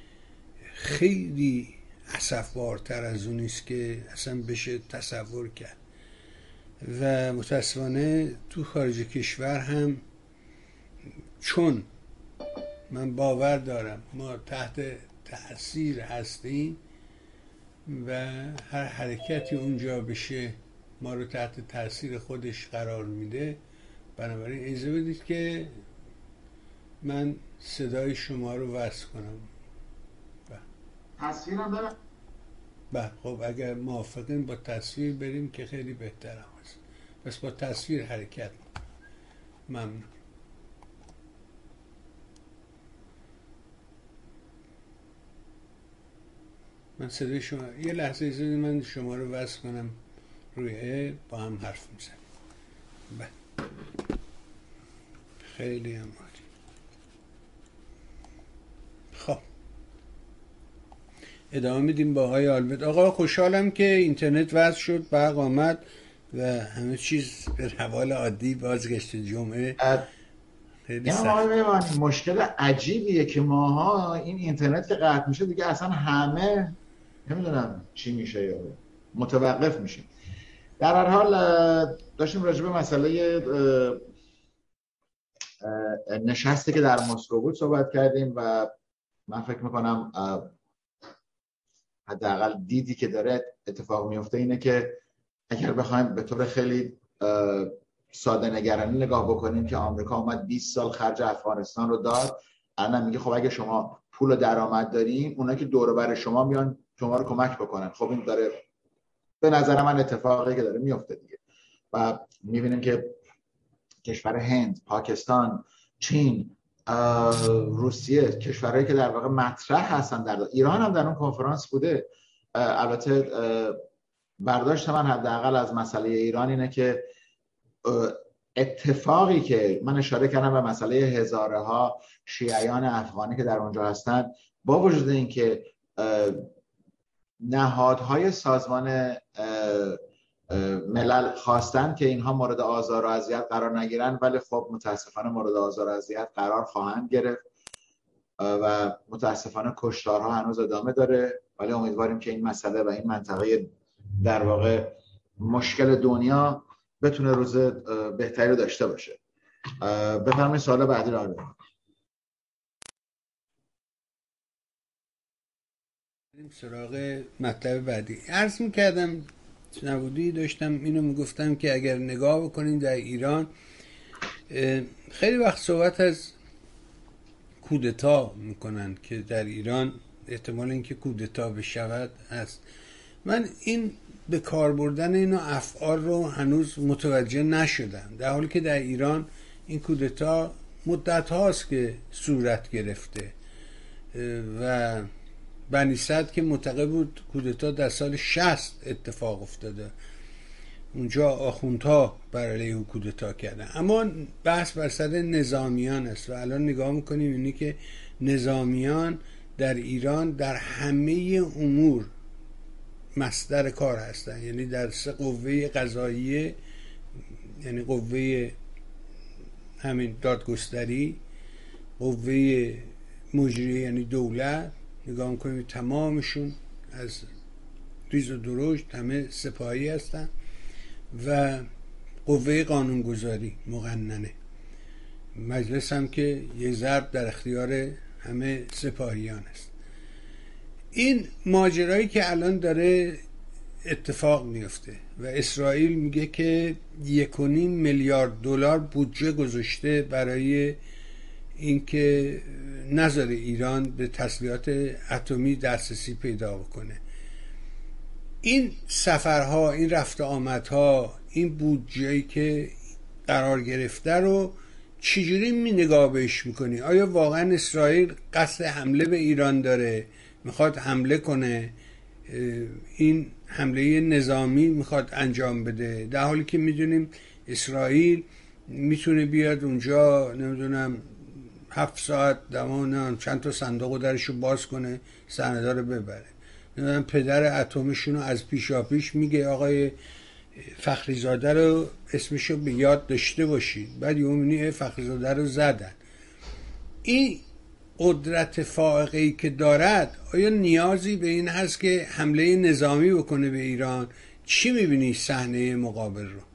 خیلی اسفبارتر از اونیست که اصلا بشه تصور کرد و متاسفانه تو خارج کشور هم چون من باور دارم ما تحت تأثیر هستیم و هر حرکتی اونجا بشه ما رو تحت تأثیر خودش قرار میده. بنابراین اجازه بدید که من صدای شما رو وصل کنم. تصویرم دارم؟ بله خب اگر موافقین با تصویر بریم که خیلی بهتر هم هست. پس با تصویر حرکت ممنون. من صدای شما یه لحظه اجازه بدید من شما رو وصل کنم روی با هم حرف میزنیم. بله خیلی هم عالی. خب ادامه میدیم با آقای آلبرت. آقا خوشحالم که اینترنت وصل شد، برق آمد و همه چیز به روال عادی بازگشت. جمعه خیلی سخت. آقای مشکل عجیبیه که ماها این اینترنت که قطع میشه دیگه اصلا همه نمیدونم چی میشه یا متوقف میشیم. در هر حال داشتیم راجع به مسئله نشستی که در مسکو بود صحبت کردیم و من فکر میکنم حداقل دیدی که داره اتفاق میفته اینه که اگر بخوایم به طور خیلی ساده نگرانی نگاه بکنیم که آمریکا اومد بیست سال خرج افغانستان رو داد، الان میگه خب اگه شما پول و درآمد دارین اونا که دور و بر شما میان شما رو کمک بکنن. خب این داره به نظر من اتفاقی که داره میفته دیگه و میبینیم که کشور هند، پاکستان، چین، روسیه، کشورهایی که در واقع مطرح هستن در داد. ایران هم در اون کنفرانس بوده. البته برداشت من حداقل از مسئله ایران اینه که اتفاقی که من اشاره کردم به مسئله هزاره ها شیعیان افغانی که در اونجا هستن، با وجود اینکه نهادهای سازمان ملل خواستن که اینها مورد آزار و اذیت قرار نگیرن، ولی خب متاسفانه مورد آزار و اذیت قرار خواهند گرفت و متاسفانه کشتارها هنوز ادامه داره. ولی امیدواریم که این مسئله و این منطقه در واقع مشکل دنیا بتونه روز بهتری رو داشته باشه. بفرمایید سوال بعدی رو بگید. بریم سراغ مطلب بعدی. عرض می‌کردم نبودی داشتم اینو میگفتم که اگر نگاه بکنید در ایران خیلی وقت صحبت از کودتا میکنن که در ایران احتمال اینکه کودتا بشود هست. من این به کار بردن اینو افعال رو هنوز متوجه نشدم، در حالی که در ایران این کودتا مدت هاست که صورت گرفته و بنی صدر که معتقد بود کودتا در سال شصت اتفاق افتاده، اونجا آخوندها بر علیه کودتا کردن. اما بحث بر سر نظامیان است و الان نگاه میکنیم اینی که نظامیان در ایران در همه امور مصدر کار هستن، یعنی در سه قوه قضاییه، یعنی قوه همین دادگستری، قوه مجریه یعنی دولت، نگاه میکنیم تمامشون از ریز و درشت همه سپاهی هستن و قوه قانونگذاری مقننه، مجلس هم که یه ضرب در اختیار همه سپاهیان است. این ماجرایی که الان داره اتفاق میفته و اسرائیل میگه که یک و نیم میلیارد دلار بودجه گذاشته برای اینکه نذاره ایران به تسلیحات اتمی دسترسی پیدا بکنه. این سفرها، این رفت آمدها، این بودجه‌ای که قرار گرفته رو چجوری می نگاه بهش میکنی؟ آیا واقعا اسرائیل قصد حمله به ایران داره، میخواد حمله کنه، این حمله نظامی میخواد انجام بده، در حالی که میدونیم اسرائیل میتونه بیاد اونجا نمیدونم هفت ساعت دمان چند تا صندوق درشو باز کنه سندا رو ببره. نمیدونم پدر اتمشون رو از پیشا پیش میگه آقای فخریزاده رو اسمشو به یاد داشته باشید، بعد یومینی فخریزاده رو زدن. این قدرت فائقه‌ای که دارد آیا نیازی به این هست که حمله نظامی بکنه به ایران؟ چی میبینی صحنه مقابل رو؟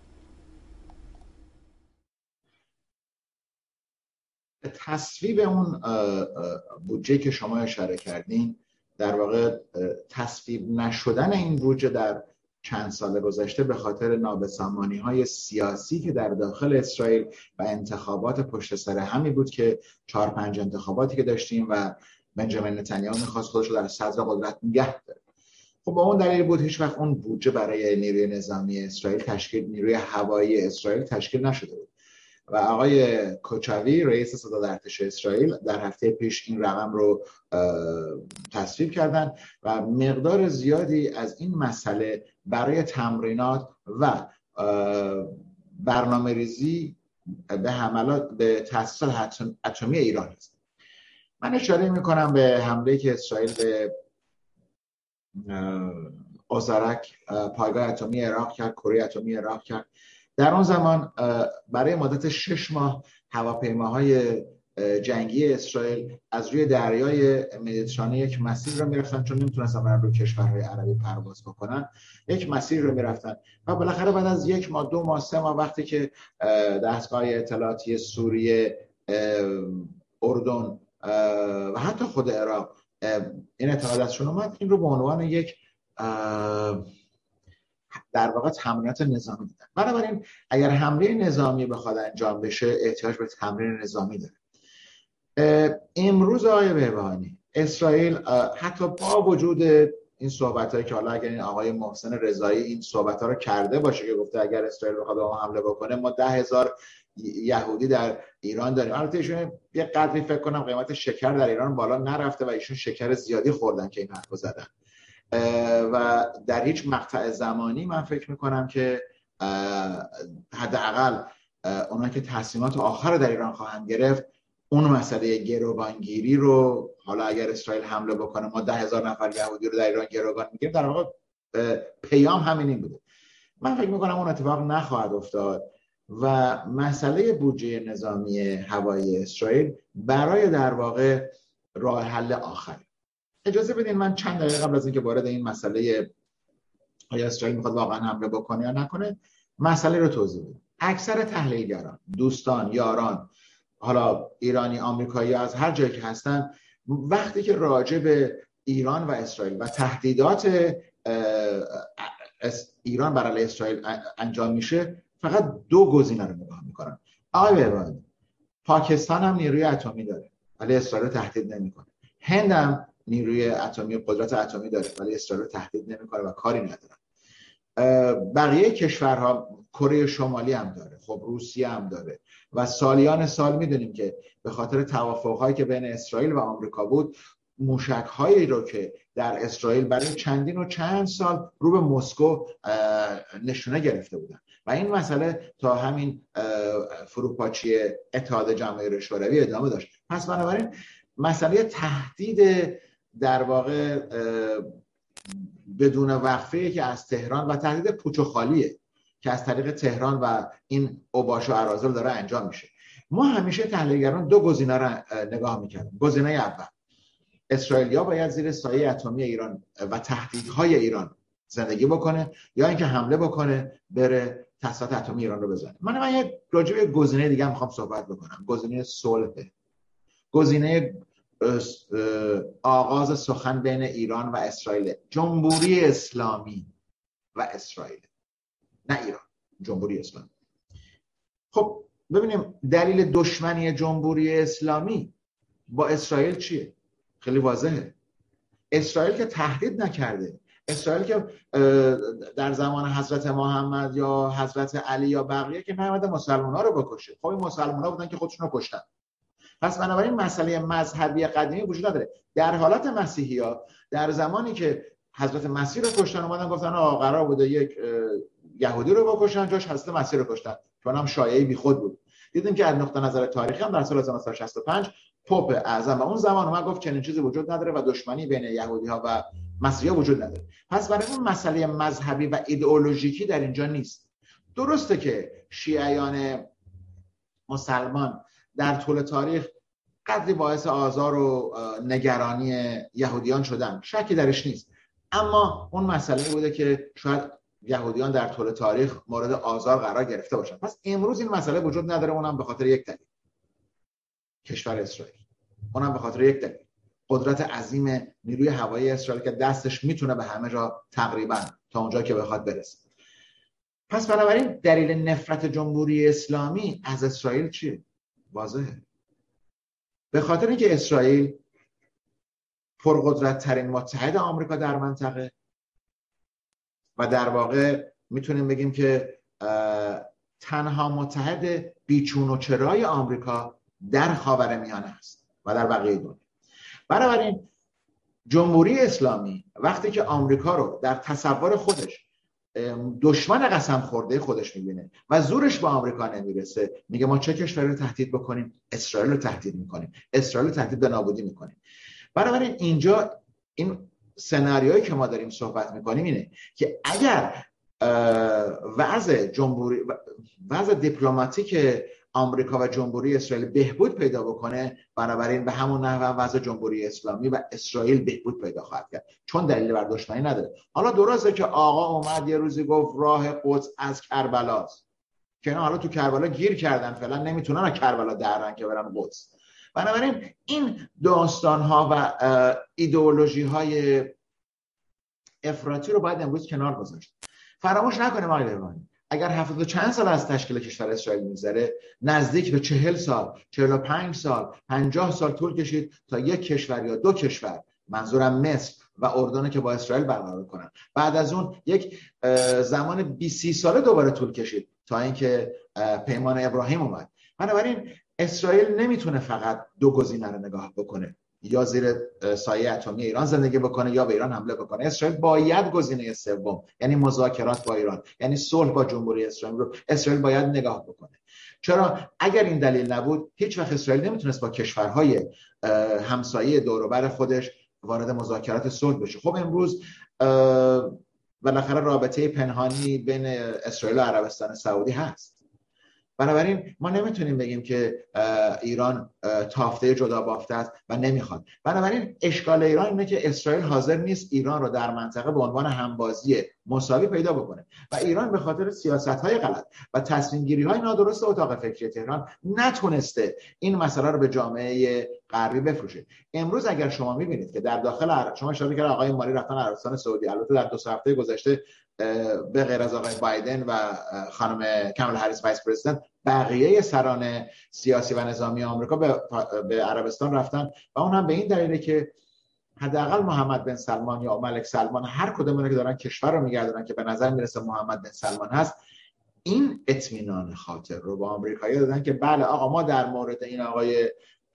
تصویب اون بودجه که شما اشاره کردین، در واقع تصویب نشدن این بودجه در چند سال گذشته به خاطر نابسامانی‌های سیاسی که در داخل اسرائیل و انتخابات پشت سر همی بود که چهار پنج انتخاباتی که داشتیم و بنجامین نتانیاهو می‌خواست خودش رو در صدر قدرت نگه داره. خب با اون دلیل بود هیچ وقت اون بودجه برای نیروی نظامی اسرائیل تشکیل، نیروی هوایی اسرائیل تشکیل نشده بود. و آقای کوچاوی رئیس ستاد ارتش اسرائیل در هفته پیش این رقم رو تصویب کردن و مقدار زیادی از این مسئله برای تمرینات و برنامه ریزی به حملات به تاسیسات اتمی ایران هست. من اشاره میکنم به حمله که اسرائیل به اوزارک پایگاه اتمی عراق کرد، کره اتمی عراق کرد. در اون زمان برای مدت شش ماه هواپیماهای جنگی اسرائیل از روی دریای مدیترانه یک مسیر رو میرفتن، چون نمیتونستن برن رو کشورهای عربی پرواز بکنن، یک مسیر رو میرفتن و بالاخره بعد از یک ماه، دو ماه، سه ماه وقتی که دستگاه اطلاعاتی سوریه، اردن و حتی خود عراق این اطلاعات ازشون اومد، این رو به عنوان یک در واقع تمرینات نظامی دیدن. بنابراین اگر حمله نظامی بخواد انجام بشه احتیاج به تمرین نظامی داره. امروز آقای بهبهانی اسرائیل حتی با وجود این صحبتایی که حالا اگر این آقای محسن رضایی این صحبت‌ها رو کرده باشه که گفته اگر اسرائیل بخواد به ما حمله بکنه ما ده هزار یهودی در ایران داریم، البته ایشون یه قدری فکر کنم قیمت شکر در ایران بالا نرفته و ایشون شکر زیادی خوردن که این حرفو زدن و در هیچ مقطع زمانی من فکر میکنم که حداقل اونا که تصمیمات آخر در ایران خواهند گرفت اون مسئله گروگانگیری رو، حالا اگر اسرائیل حمله بکنه ما ده هزار نفر یهودی رو در ایران گروگان میگیریم، در واقع پیام همین این بوده. من فکر میکنم اون اتفاق نخواهد افتاد و مسئله بودجه نظامی هوایی اسرائیل برای در واقع راه حل آخر. اجازه بدین من چند دقیقه قبل از اینکه وارد این مسئله آیا اسرائیل میخواد واقعا حمله بکنه یا نکنه مسئله رو توضیح بدم. اکثر تحلیلگران، دوستان، یاران، حالا ایرانی، آمریکایی، از هر جایی که هستن، وقتی که راجع به ایران و اسرائیل و تهدیدات ایران بر علیه اسرائیل انجام میشه فقط دو گزینه رو نگاه میکنن. آقای بهبهانی، پاکستان هم نیروی اتمی داره ولی اسرائیل رو تهدید نمیکنه. هند هم نیروی اتمی و قدرت اتمی داره ولی اسرائیل رو تهدید نمیکنه و کاری نداره. بقیه کشورها، کره شمالی هم داره، خب روسیه هم داره و سالیان سال میدونیم که به خاطر توافقهایی که بین اسرائیل و آمریکا بود، موشک‌هایی رو که در اسرائیل برای چندین و چند سال رو به مسکو نشونه گرفته بودن و این مسئله تا همین فروپاشی اتحاد جماهیر شوروی ادامه داشت. پس بنابراین مسئله تهدید در واقع بدون وقفه که از تهران و تهدید پوچ و خالیه که از طریق تهران و این اوباش و اراذل داره انجام میشه. ما همیشه تحلیلگران دو گزینه را نگاه میکردیم. گزینه اول، اسرائیلیا باید زیر سایه اتمی ایران و تهدیدهای ایران زندگی بکنه یا اینکه حمله بکنه بره تاسیسات اتمی ایران رو بزنه. من من یه راجع به گزینه دیگه میخوام صحبت بکنم، گزینه صلح، گزینه آغاز سخن بین ایران و اسرائیل، جمهوری اسلامی و اسرائیل، نه ایران، جمهوری اسلامی. خب ببینیم دلیل دشمنی جمهوری اسلامی با اسرائیل چیه؟ خیلی واضحه. اسرائیل که تهدید نکرده، اسرائیل که در زمان حضرت محمد یا حضرت علی یا بقیه که نیامده مسلمان‌ها رو بکشه. خب این مسلمان‌ها بودن که خودشون رو کشتن. پس بنابراین مسئله مذهبی قدیمی وجود نداره. در حالت مسیحی‌ها در زمانی که حضرت مسیح رو کشتن اومدن گفتن آقا قرار بوده یک یهودی رو بکشن جاش حضرت مسیح رو کشتن، چون هم شایعه بیخود بود. دیدیم که از نقطه نظر تاریخی هم در سال هزار و نهصد و شصت و پنج پاپ اعظم اون زمان اومد گفت چنین چیزی وجود نداره و دشمنی بین یهودی‌ها و مسیحی‌ها وجود نداره. پس برای اون مسئله مذهبی و ایدئولوژیکی در اینجا نیست. درسته که شیعیان مسلمان در طول تاریخ قدری باعث آزار و نگرانی یهودیان شدن، شکی درش نیست، اما اون مسئله بوده که شاید یهودیان در طول تاریخ مورد آزار قرار گرفته باشن. پس امروز این مسئله وجود نداره، اونم به خاطر یک دلیل، کشور اسرائیل. اونم به خاطر یک دلیل، قدرت عظیم نیروی هوایی اسرائیل که دستش میتونه به همه جا تقریبا تا اونجا که بخواد برسه. پس بنابراین دلیل نفرت جمهوری اسلامی از اسرائیل چیه؟ واضحه. به خاطر اینکه اسرائیل پرقدرت ترین متحد آمریکا در منطقه و در واقع میتونیم بگیم که تنها متحد بیچون و چرای آمریکا در خاورمیانه است و در بقیه دنیا. بنابراین جمهوری اسلامی وقتی که آمریکا رو در تصور خودش دشمن قسم خورده خودش میبینه و زورش با آمریکا نمیرسه، میگه ما چه کشوری رو تهدید بکنیم؟ اسرائیل رو تهدید میکنیم، اسرائیل رو تهدید به نابودی میکنیم. بنابراین اینجا این سناریویی که ما داریم صحبت میکنیم اینه که اگر وضع جمهوری وضع دیپلماتیک آمریکا و جمهوری اسرائیل بهبود پیدا بکنه، بنابراین به همون نحو وضع جمهوری اسلامی و اسرائیل بهبود پیدا خواهد کرد، چون دلیل بر دشمنی نداره. حالا درسته که آقا اومد یه روزی گفت راه قدس از کربلاست، که حالا تو کربلا گیر کردن، فعلا نمیتونن از کربلا درن که برن قدس. بنابراین این داستان ها و ایدئولوژی های افراطی رو باید امروز کنار گذاشت. فراموش نکنیم آقای لوانی، اگر هفتاد و چند سال از تشکیل کشور اسرائیل می‌گذره، نزدیک به چهل سال، چهل و پنج سال، پنجاه سال طول کشید تا یک کشور یا دو کشور، منظورم مصر و اردن که با اسرائیل برقرار کنن. بعد از اون یک زمان بیست سی ساله دوباره طول کشید تا اینکه پیمان ابراهیم اومد. بنابراین اسرائیل نمیتونه فقط دو گزینه رو نگاه بکنه، یا زیر سایه اتمی ایران زندگی بکنه یا به ایران حمله بکنه. اسرائیل باید گزینه سوم، یعنی مذاکرات با ایران، یعنی صلح با جمهوری اسلامی رو اسرائیل باید نگاه بکنه. چرا؟ اگر این دلیل نبود هیچ وقت اسرائیل نمیتونست با کشورهای همسایه دور و بر خودش وارد مذاکرات صلح بشه. خب امروز بالاخره رابطه پنهانی بین اسرائیل و عربستان سعودی هست. بنابراین ما نمیتونیم بگیم که ایران تافته جدا بافته است و نمیخواد. بنابراین اشکال ایران اینه که اسرائیل حاضر نیست ایران رو در منطقه به عنوان همبازی مساوی پیدا بکنه و ایران به خاطر سیاست‌های غلط و تصمیم‌گیری‌های نادرست اتاق فکری تهران نتونسته این مسئله رو به جامعه غربی بفروشه. امروز اگر شما میبینید که در داخل عرب، شما اشاره کردید آقای مالی رفتن عربستان سعودی، البته در دو سه هفته گذشته به غیر از آقای بایدن و خانم کامالا هریس وایس پرزیدنت، بقیه سران سیاسی و نظامی آمریکا به, به عربستان رفتن و اون هم به این دلیله که حداقل محمد بن سلمان یا ملک سلمان، هر کدوم اینا که دارن کشور رو میگردونن که به نظر میرسه محمد بن سلمان هست، این اطمینان خاطر رو با آمریکایی‌ها دادن که بله آقا ما در مورد این آقای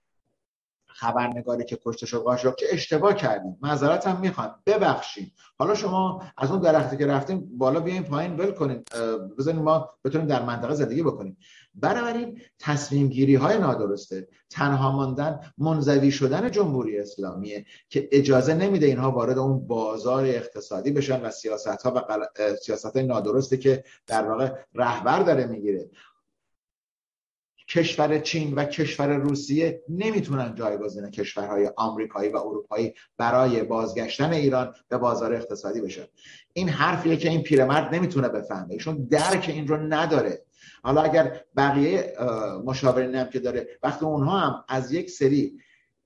خبرنگاری که کشته شد قاشق اشتباه کردیم، معذرت هم میخوام، ببخشید. حالا شما از اون درختی که رفتیم بالا بیاین پایین ول کنین، بزنین ما بتونیم در منطقه زندگی بکنیم. بنابراین تصمیم گیری های نادرسته، تنها ماندن، منزوی شدن جمهوری اسلامیه که اجازه نمیده اینها وارد اون بازار اقتصادی بشن و سیاست ها و قل... سیاست های نادرستی که در واقع رهبر داره میگیره. کشور چین و کشور روسیه نمیتونن جایگزین کشورهای آمریکایی و اروپایی برای بازگشتن ایران به بازار اقتصادی بشن. این حرفیه که این پیرمرد نمیتونه بفهمه، ایشون درک این رو نداره. حالا اگر بقیه مشاورین هم که داره، وقتی اونها هم از یک سری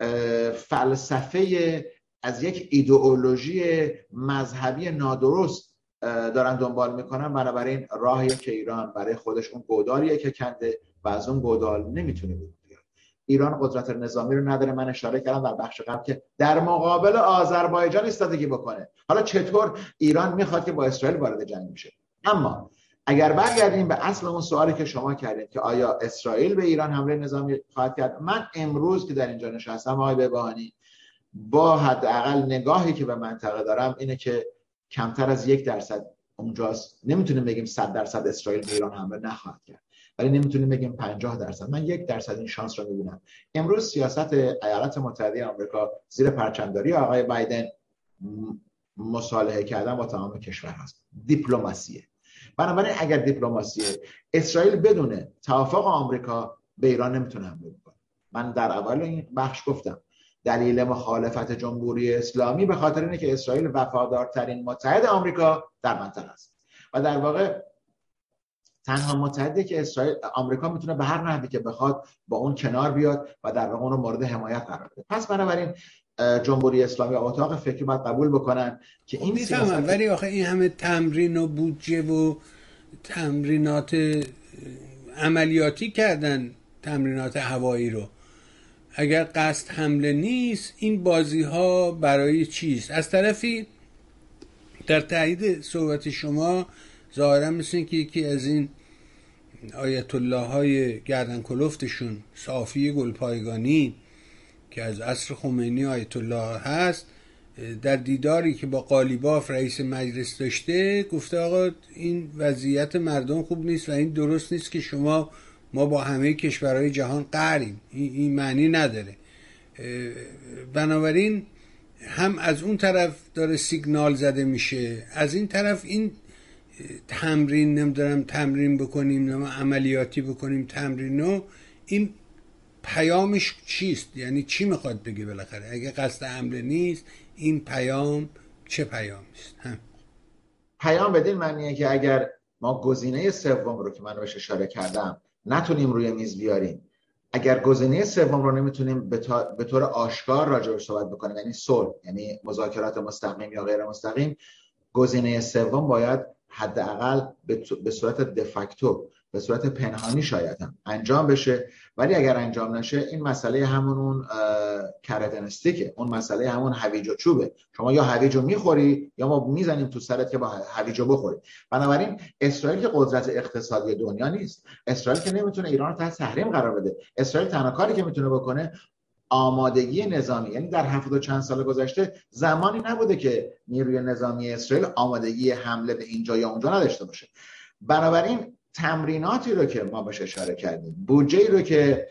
فلسفه، از یک ایدئولوژی مذهبی نادرست دارن دنبال میکنن، بنابراین راهیه که ایران برای خودش اون گوداریه که کنده و از اون گودال نمیتونه بیاد. ایران قدرت نظامی رو نداره. من اشاره کردم در بخش قبل که در مقابل آذربایجان ایستادگی بکنه. حالا چطور ایران میخواد که با اسرائیل وارد جنگ بشه؟ اما اگر برگردیم به اصل اون سوالی که شما کردید که آیا اسرائیل به ایران حمله نظامی خواهد کرد، من امروز که در اینجا نشستم آقای بهبهانی با حداقل نگاهی که به منطقه دارم اینه که کمتر از یک درصد اونجاست. نمیتونیم بگیم صد درصد اسرائیل به ایران حمله نخواهد کرد، ولی نمیتونیم بگیم پنجاه درصد. من یک درصد این شانس رو میبینم. امروز سیاست ایالات متحده آمریکا زیر پرچمداری آقای بایدن مصالحه کردن با تمام کشور هست، دیپلماسیه. بنابراین اگر دیپلماسیه، اسرائیل بدون توافق آمریکا به ایران نمیتونه حمله بکنه. من در اول این بخش گفتم دلیل مخالفت جمهوری اسلامی به خاطر اینه که اسرائیل وفادارترین متحد آمریکا در منطقه است و در واقع تنها متحدی که اسرائیل آمریکا میتونه به هر نحوی که بخواد با اون کنار بیاد و در واقع اون رو مورد حمایت قرار بده. پس بنابراین جمهوری اسلامی و اتاق فکری باید قبول بکنن که این سیاست، ولی آخه این همه تمرین و بودجه و تمرینات عملیاتی کردن، تمرینات هوایی رو، اگر قصد حمله نیست این بازی ها برای چیست؟ از طرفی در تایید صحبت شما ظاهرا مثل این که یکی از این آیت الله های گردن کلفتشون صافی گلپایگانی که از عصر خمینی آیت الله هست، در دیداری که با قالیباف رئیس مجلس داشته گفته آقا این وضعیت مردم خوب نیست و این درست نیست که شما ما با همه کشورهای جهان قهریم، این معنی نداره. بنابراین هم از اون طرف داره سیگنال زده میشه، از این طرف این تمرین نمیدارم تمرین بکنیم نما عملیاتی بکنیم تمرینو، این پیامش چیست؟ یعنی چی میخواد بگه بالاخره؟ اگه قصد حمله نیست این پیام چه پیامی است؟ پیام بدین معنیه که اگر ما گزینه سوم رو که من بهش اشاره کردم نتونیم روی میز بیاریم، اگر گزینه سوم رو نمیتونیم به طور آشکار راجع بهش صحبت بکنیم، یعنی صلح، یعنی مذاکرات مستقیم یا غیر مستقیم، گزینه سوم باید حداقل به صورت دفاکتو، به صورت پنهانی شاید هم انجام بشه. ولی اگر انجام نشه این مسئله همون اون کرتنستیکه، اون مسئله همون هویج و چوبه. شما یا هویج رو میخوری یا ما میزنیم تو سرت که با هویج رو بخوری. بنابراین اسرائیل که قدرت اقتصادی دنیا نیست، اسرائیل که نمیتونه ایران رو تحت تحریم قرار بده. اسرائیل تنها کاری که میتونه بکنه آمادگی نظامی، یعنی در هفتاد و چند سال گذشته زمانی نبوده که نیروی نظامی اسرائیل آمادگی حمله به اینجا یا اونجا نداشته باشه. بنابراین تمریناتی رو که ما بهش اشاره کردیم، بودجه‌ای رو که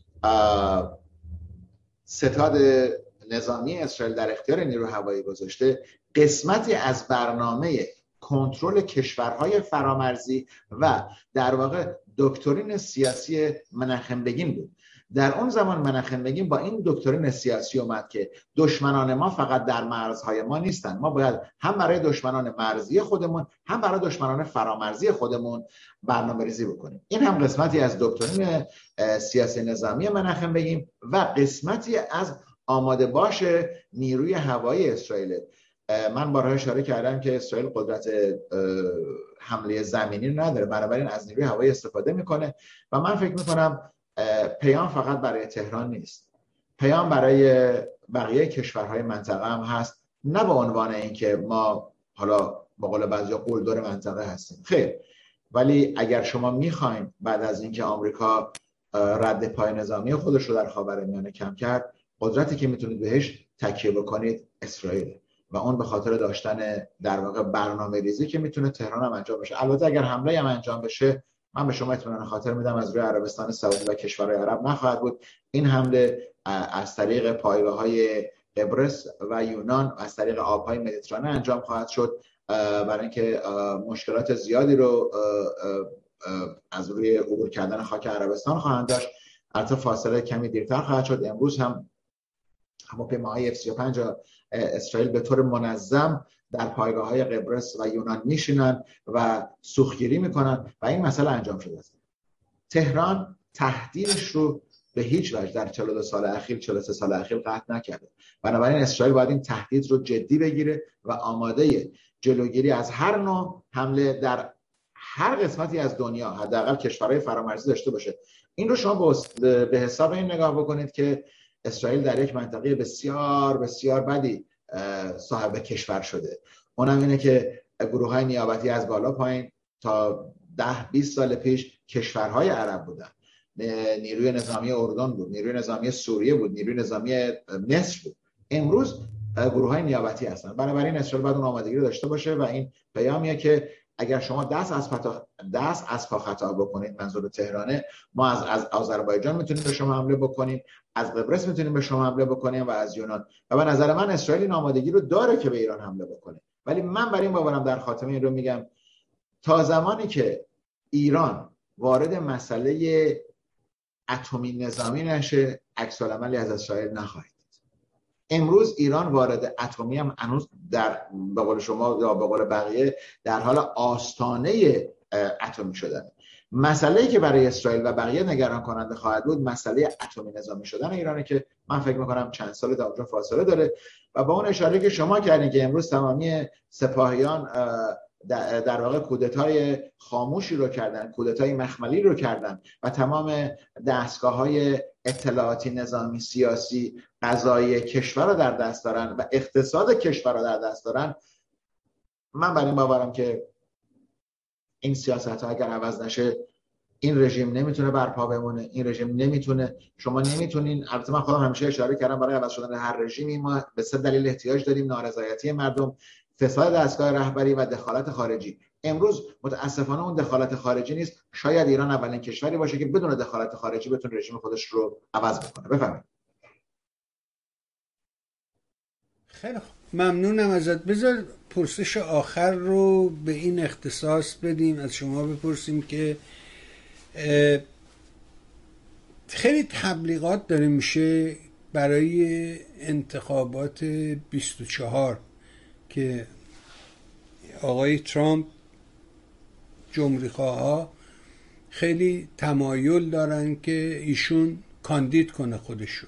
ستاد نظامی اسرائیل در اختیار نیروی هوایی گذاشته، قسمتی از برنامه کنترل کشورهای فرامرزی و در واقع دکترین سیاسی مناخم بگین بود. در اون زمان مناخم بگین با این دکترین سیاسی اومد که دشمنان ما فقط در مرزهای ما نیستن، ما باید هم برای دشمنان مرزی خودمون هم برای دشمنان فرامرزی خودمون برنامه‌ریزی بکنیم. این هم قسمتی از دکترین سیاسی نظامی مناخم بگین و قسمتی از آماده باش نیروی هوایی اسرائیل. من بارها اشاره کردم که اسرائیل قدرت حمله زمینی نداره، بنابراین از نیروی هوایی استفاده میکنه و من فکر میکنم پیام فقط برای تهران نیست، پیام برای بقیه کشورهای منطقه هم هست، نه به عنوان اینکه ما حالا به قول بعضیا قلدر منطقه هستیم، خیر، ولی اگر شما میخواین بعد از اینکه آمریکا رد پای نظامی خودش رو در خاورمیانه کم کرد، قدرتی که میتونید بهش تکیه بکنید اسرائیل و اون به خاطر داشتن در واقع برنامه ریزی که میتونه تهران هم انجام بشه. البته اگر حمله هم انجام بشه من به شما اطمینان خاطر میدم از روی عربستان سعودی و کشورهای عرب نخواهد بود. این حمله از طریق پایگاه‌های قبرس و یونان از طریق آب‌های مدیترانه انجام خواهد شد، برای اینکه مشکلات زیادی رو از روی عبور کردن خاک عربستان خواهند داشت. البته فاصله کمی دیرتر خواهد شد. امروز هم هواپیماهای اف سی و پنج اسرائیل به طور منظم در پایگاه‌های قبرس و یونان میشینن و سوختگیری میکنن و این مسئله انجام شده است. تهران تهدیدش رو به هیچ وجه در چهل و دو سال اخیر، چهل و سه سال اخیر قطع نکرده. بنابراین اسرائیل باید این تهدید رو جدی بگیره و آماده جلوگیری از هر نوع حمله در هر قسمتی از دنیا، حداقل کشورهای فرامرزی داشته باشه. این رو شما به حساب این نگاه بکنید که اسرائیل در یک منطقه بسیار بسیار بدی صاحب کشور شده. اونم اینه که گروه‌های نیابتی از بالا پایین تا ده بیست سال پیش کشورهای عرب بودن. نیروی نظامی اردن بود، نیروی نظامی سوریه بود، نیروی نظامی مصر بود. امروز گروه‌های نیابتی هستن. بنابراین اسرائیل باید اون آمادگی رو داشته باشه و این پیامیه که اگر شما دست از پا دست از پا خطا بکنید، منظور تهرانه، ما از از آذربایجان میتونیم به شما حمله بکنیم، از قبرس میتونیم به شما حمله بکنیم و از یونان. و به نظر من اسرائیل این آمادگی رو داره که به ایران حمله بکنه. ولی من برای این باورم در خاتمه این رو میگم، تا زمانی که ایران وارد مسئله اتمی نظامی نشه، عکس العملی از اسرائیل نخواهید. امروز ایران وارد اتمی هم هنوز در به قول شما یا به قول بقیه در حال آستانه اتمی شدن. مسئله‌ای که برای اسرائیل و بقیه نگران کننده خواهد بود مسئله اتمی نظامی شدن ایرانه که من فکر می‌کنم چند سال تا اونجا فاصله داره. و با اون اشاره که شما کردین که امروز تمامی سپاهیان در واقع کودتای خاموشی رو کردن، کودتای مخملی رو کردن و تمام دستگاه‌های اطلاعاتی، نظامی، سیاسی، قضایی کشور رو در دست دارن و اقتصاد کشور رو در دست دارن، من برای این باورم که این سیاست‌ها اگر عوض نشه این رژیم نمیتونه برپا بمونه. این رژیم نمیتونه، شما نمیتونین، البته من خودم همیشه اشاره کردم برای عوض شدن هر رژیمی ما به سه دلیل احتیاج داریم: نارضایتی مردم، فساد دستگاه رهبری و دخالت خارجی. امروز متاسفانه اون دخالت خارجی نیست. شاید ایران اولین کشوری باشه که بدون دخالت خارجی بتونه رژیم خودش رو عوض بکنه. بفرمایید. خیلی خوب، ممنونم ازت. بذار پرسش آخر رو به این اختصاص بدیم، از شما بپرسیم که خیلی تبلیغات داره میشه برای انتخابات بیست و چهار که آقای ترامپ، جمهوری‌خواها خیلی تمایل دارن که ایشون کاندید کنه خودشو،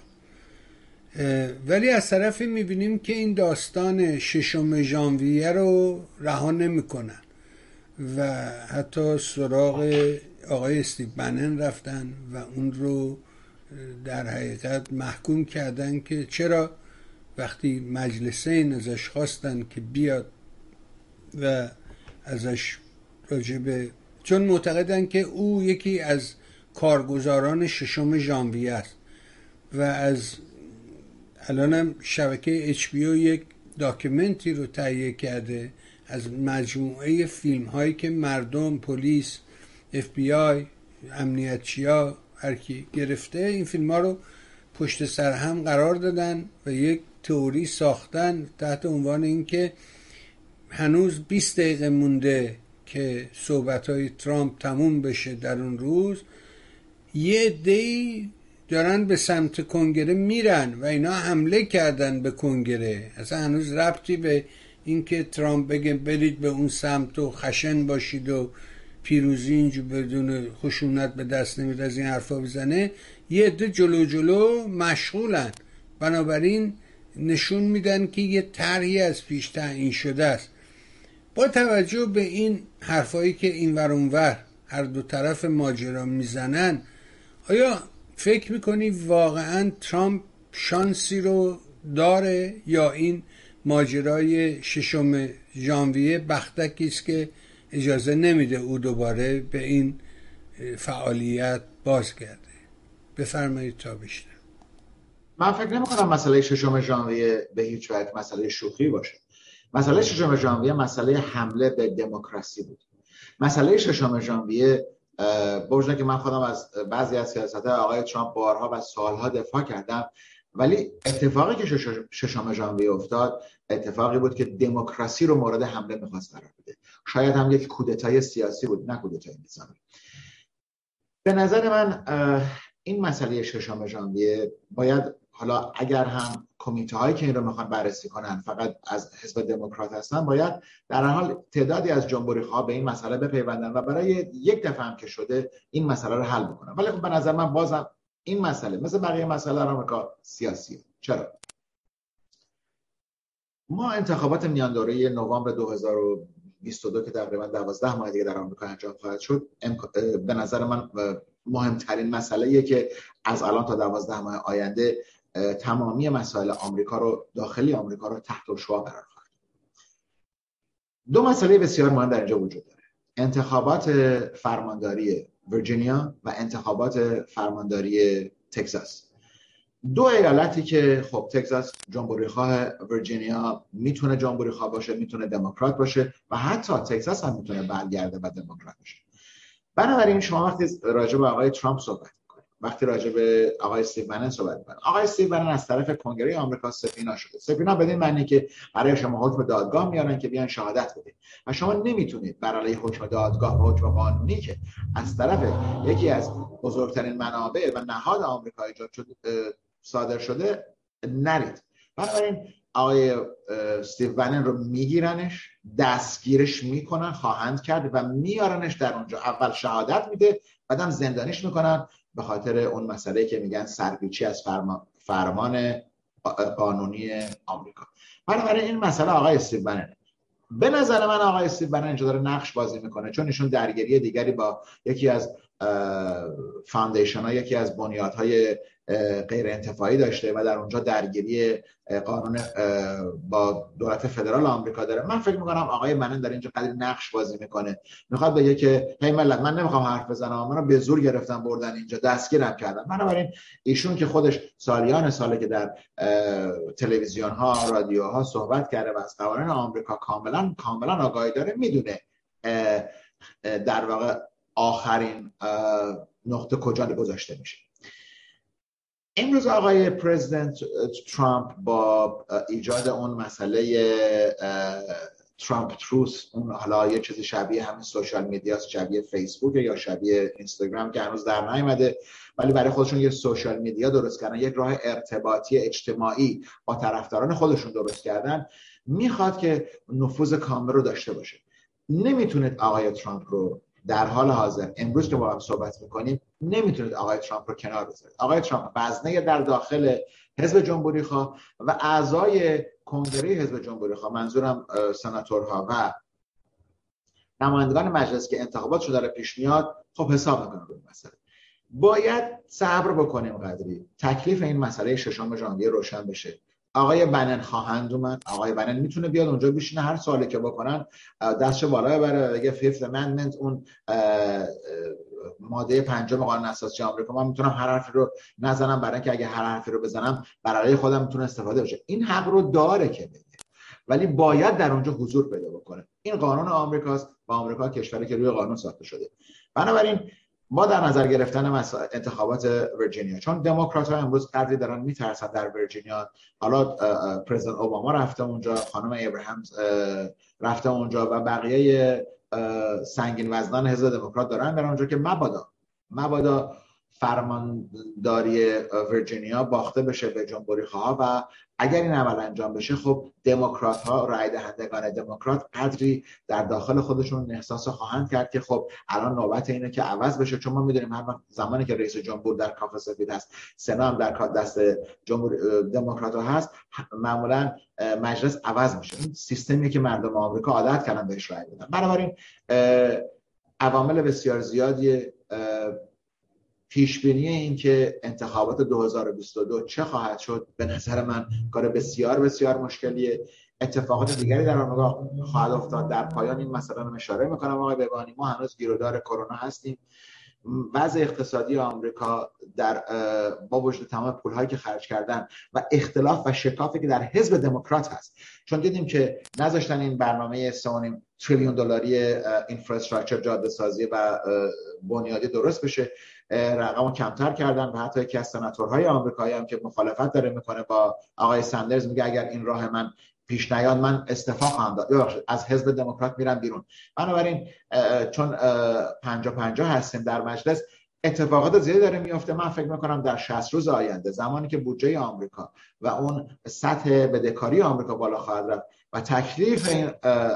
ولی از طرفی میبینیم که این داستان ششم ژانویه رو رها نمیکنن و حتی سراغ آقای استیو بنن رفتن و اون رو در حقیقت محکوم کردن که چرا وقتی مجلسین ازش خواستن که بیاد و ازش راجبه، چون معتقدن که او یکی از کارگزاران ششم ژانویه است و از الانم شبکه اچ بی او یک داکیومنتی رو تهیه کرده از مجموعه فیلم هایی که مردم، پلیس، اف بی آی، امنیتچیا هر کی گرفته، این فیلم ها رو پشت سر هم قرار دادن و یک تئوری ساختن تحت عنوان اینکه هنوز بیست دقیقه مونده که صحبت‌های ترامپ تموم بشه در اون روز، یه عده‌ای دارن به سمت کنگره میرن و اینا حمله کردن به کنگره. اصلا هنوز ربطی به اینکه ترامپ بگه برید به اون سمت و خشن باشید و پیروزی اینجور بدون خشونت به دست نمید از این حرفا بزنه، یه عده جلو جلو مشغولن. بنابراین نشون میدن که یه طرحی از پیش تعیین شده است. با توجه به این حرفایی که این ور اون ور هر دو طرف ماجرا میزنن، آیا فکر میکنی واقعا ترامپ شانسی رو داره یا این ماجرای ششم ژانویه بختکی است که اجازه نمیده او دوباره به این فعالیت بازگرده؟ بفرمایید تا بیشتر. من فکر نمی کنم مسئله ششم ژانویه به هیچ وجه مسئله شوخی باشه. مسئله ششم ژانویه مسئله حمله به دموکراسی بود. مسئله ششم ژانویه بوجه که من خودم از بعضی از سیاست‌های آقای ترامپ بارها و سالها دفاع کردم، ولی اتفاقی که ششم ژانویه افتاد اتفاقی بود که دموکراسی رو مورد حمله می‌خواست قرار بده. شاید هم یک کودتای سیاسی بود، نه کودتای نظامی. به نظر من این مسئله ششم ژانویه باید، حالا اگر هم کمیته هایی که این رو میخوان بررسی کنن فقط از حزب دموکرات هستن، باید در هر حال تعدادی از جمهوری خواه به این مسئله بپیوندن و برای یک دفعه هم که شده این مسئله رو حل بکنن. ولی خب به نظر من بازم این مسئله مثل بقیه مسئله آمریکا سیاسیه. چرا؟ ما انتخابات میان دوره نوامبر دو هزار و بیست و دو که تقریبا دوازده ماه دیگه در آمریکا انجام خواهد شد، به نظر من مهمترین مسئله‌ایه که از الان تا دوازده ماه آینده تمامی مسائل آمریکا رو، داخلی آمریکا رو تحت الشعاع قرار خواهد. دو مسئله بسیار مهم در اینجا وجود داره: انتخابات فرمانداری ویرجینیا و انتخابات فرمانداری تگزاس. دو ایالتی که خب تگزاس جمهوری خواه، ویرجینیا میتونه جمهوری خواه باشه، میتونه دموکرات باشه و حتی تگزاس هم میتونه برگرده و دموکرات باشه. بنابراین شما وقتی راجع به آقای ترامپ صحبت میکنید، وقتی راجع به آقای استیو بنن صحبت میکنید، آقای استیو بنن از طرف کنگره آمریکا سفینا شده. سفینا بدین معنی که برای شما حکم دادگاه میارن که بیان شهادت بدید و شما نمیتونید بر علیه حکم دادگاه و حکم قانونی که از طرف یکی از بزرگترین منابع و نهاد آمریکا ایجاد شده صادر شده نرید. بنابراین آقای استیو بنن رو میگیرنش، دستگیرش میکنن، خواهند کرد و میارنش در اونجا. اول شهادت میده، بعدم زندانیش میکنن به خاطر اون مسئله که میگن سرپیچی از فرمان, فرمان قانونی آمریکا. بنابراین این مسئله آقای استیو بنن. به نظر من آقای استیو بنن اینجا داره نقش بازی میکنه، چون ایشون درگیری دیگری با یکی از فاندیشن ها، یکی از بنیادهای غیر انتفاعی داشته و در اونجا درگیری قانون با دولت فدرال آمریکا داره. من فکر میکنم آقای بنن در اینجا قدری نقش بازی میکنه، میخواد بگه که هی ملت، من نمیخوام حرف بزنم، منو به زور گرفتن بردن اینجا، دستگیرم کردن. بنابراین ایشون که خودش سالیان ساله که در تلویزیون ها، رادیوها صحبت کرده و از قوانین آمریکا کاملا کاملا آگاهی داره، میدونه در واقع آخرین نقطه کجا گذاشته میشه. امروز آقای پرزیدنت ترامپ با ایجاد اون مسئله ترامپ تروث، اون حالا یه چیزی شبیه همین سوشال میدیاست، شبیه فیسبوک یا شبیه اینستاگرام که هنوز در نیامده، ولی برای خودشون یه سوشال میدیا درست کردن، یک راه ارتباطی اجتماعی با طرفداران خودشون درست کردن، میخواد که نفوذ کامل رو داشته باشه. نمیتونید آقای ترامپ رو در حال حاضر امروز که با هم صحبت میکنیم، نمیتونید آقای ترامپ رو کنار بذارید. آقای ترامپ وزنه در داخل حزب جمهوری خواه و اعضای کنگره حزب جمهوری خواه، منظورم سناتورها و نمایندگان مجلس که انتخاباتشون داره پیش میاد، خب حساب میکنن روی مسئله. باید صبر بکنیم قدری تکلیف این مسئله ششم ژانویه روشن بشه. آقای بنن خواهند اومد، آقای بنن میتونه بیاد اونجا بشینه، هر سوالی که بکنن دستش بالا ببره بگه فیفت امندمنت، اون ماده پنجم قانون اساسی آمریکا، من میتونم هر حرفی رو نزنم برای اینکه اگه هر حرفی رو بزنم برای خودم میتونه استفاده بشه. این حق رو داره که بده، ولی باید در اونجا حضور پیدا بکنه. این قانون آمریکاست و آمریکا کشوری که روی قانون ساخته شده. بنابراین ما در نظر گرفتن انتخابات ویرجینیا، چون دموکرات ها امروز قدری دارن میترسن در ویرجینیا، حالا پرزیدنت اوباما رفته اونجا، خانم ابراهامز رفته اونجا و بقیه سنگین وزنان حزب دموکرات دارن در اونجا که مبادا مبادا فرمانداری ویرجینیا باخته بشه به جمهوری خواه و اگر این عمل انجام بشه، خب دموکرات ها، رای دهندگان دموکرات قدری در داخل خودشون احساس خواهند کرد که خب الان نوبت اینه که عوض بشه، چون ما میدونیم هر زمانی که رئیس جمهور در کاخ سفید هست، سنا هم در دست جمهور دموکرات ها هست، معمولا مجلس عوض میشه. این سیستمی که مردم آمریکا عادت کردن بهش رای بدن. بنابراین عوامل بسیار زیادی پیشبینی این که انتخابات دو هزار و بیست و دو چه خواهد شد به نظر من کار بسیار بسیار مشکلیه. اتفاقات دیگری در آمریکا خواهد افتاد. در پایان این مسئله رو اشاره میکنم آقای ببانی، ما هنوز گیرودار کرونا هستیم. وضع اقتصادی آمریکا در با وجود تمام پول‌هایی که خرج کردن و اختلاف و شکافی که در حزب دموکرات هست، چون دیدیم که نذاشتن این برنامه سه و نیم تریلیون دلاری اینفراستراکچر، جاده سازی و بنیادی درست بشه، رقمو کمتر کردن و حتی یکی از سناتورهای آمریکایی هم که مخالفت داره میکنه با آقای سندرز میگه اگر این راه من پیش نیاد من استعفا خواهم داد، از حزب دموکرات میرم بیرون. بنابراین چون پنجاه پنجاه هستیم در مجلس، اتفاقات زیادی داره میفته. من فکر میکنم در شصت روز آینده، زمانی که بودجه آمریکا و اون سطح بدهکاری آمریکا بالا خواهد رفت و تکلیف این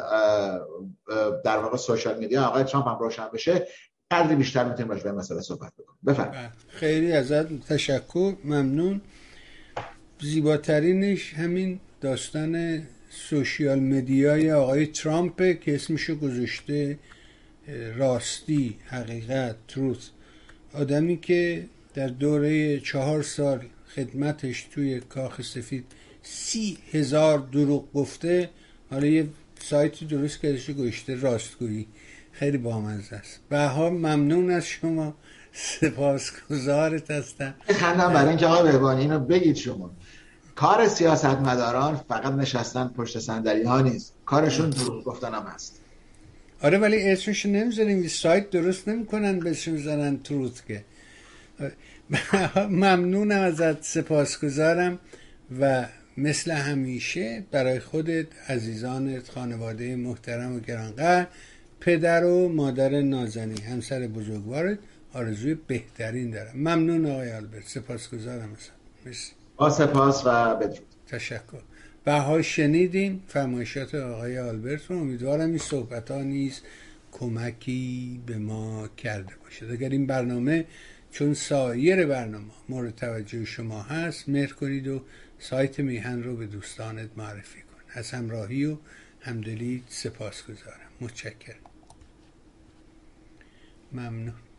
در واقع سوشال میدیا آقای ترامپ هم روشن بشه، قدری بیشتر میتونیم راجع به مسئله صحبت بکنیم. بفرمایید. خیلی ازت تشکر، ممنون. زیباترینش همین داستان سوشیال مدیای آقای ترامپ که اسمشو گذاشته راستی، حقیقت، تروث. آدمی که در دوره چهار سال خدمتش توی کاخ سفید سی هزار دروغ گفته، حالا یه سایتی درست کردش گوشته راستگویی. خیلی بامزه است. بها ممنون از شما، سپاسگزارت هستم. خندم برای اینکه آقای بهبانی اینو بگید شما کار سیاستمداران فقط نشستن پشت صندلی ها نیست، کارشون دروغ گفتن هم هست. آره ولی اسمش نمیذاریم، سایت درست نمیکنن بهشون میذارن تروت که. ممنونم ازت، سپاسگزارم و مثل همیشه برای خودت، عزیزانت، خانواده محترم و گرانقدر، پدر و مادر نازنین، همسر بزرگوارت آرزوی بهترین دارم. ممنون آقای آلبرت، سپاسگزارم ازت. مرسی. با سپاس و بدرود. تشکر. بها شنیدیم فرمایشات آقای آلبرت و امیدوارم این صحبت ها نیز کمکی به ما کرده باشد. اگر این برنامه چون سایر برنامه مورد توجه شما هست، مهر کنید و سایت میهن رو به دوستانت معرفی کن. از همراهی و همدلی سپاسگزارم. متشکرم. ممنون.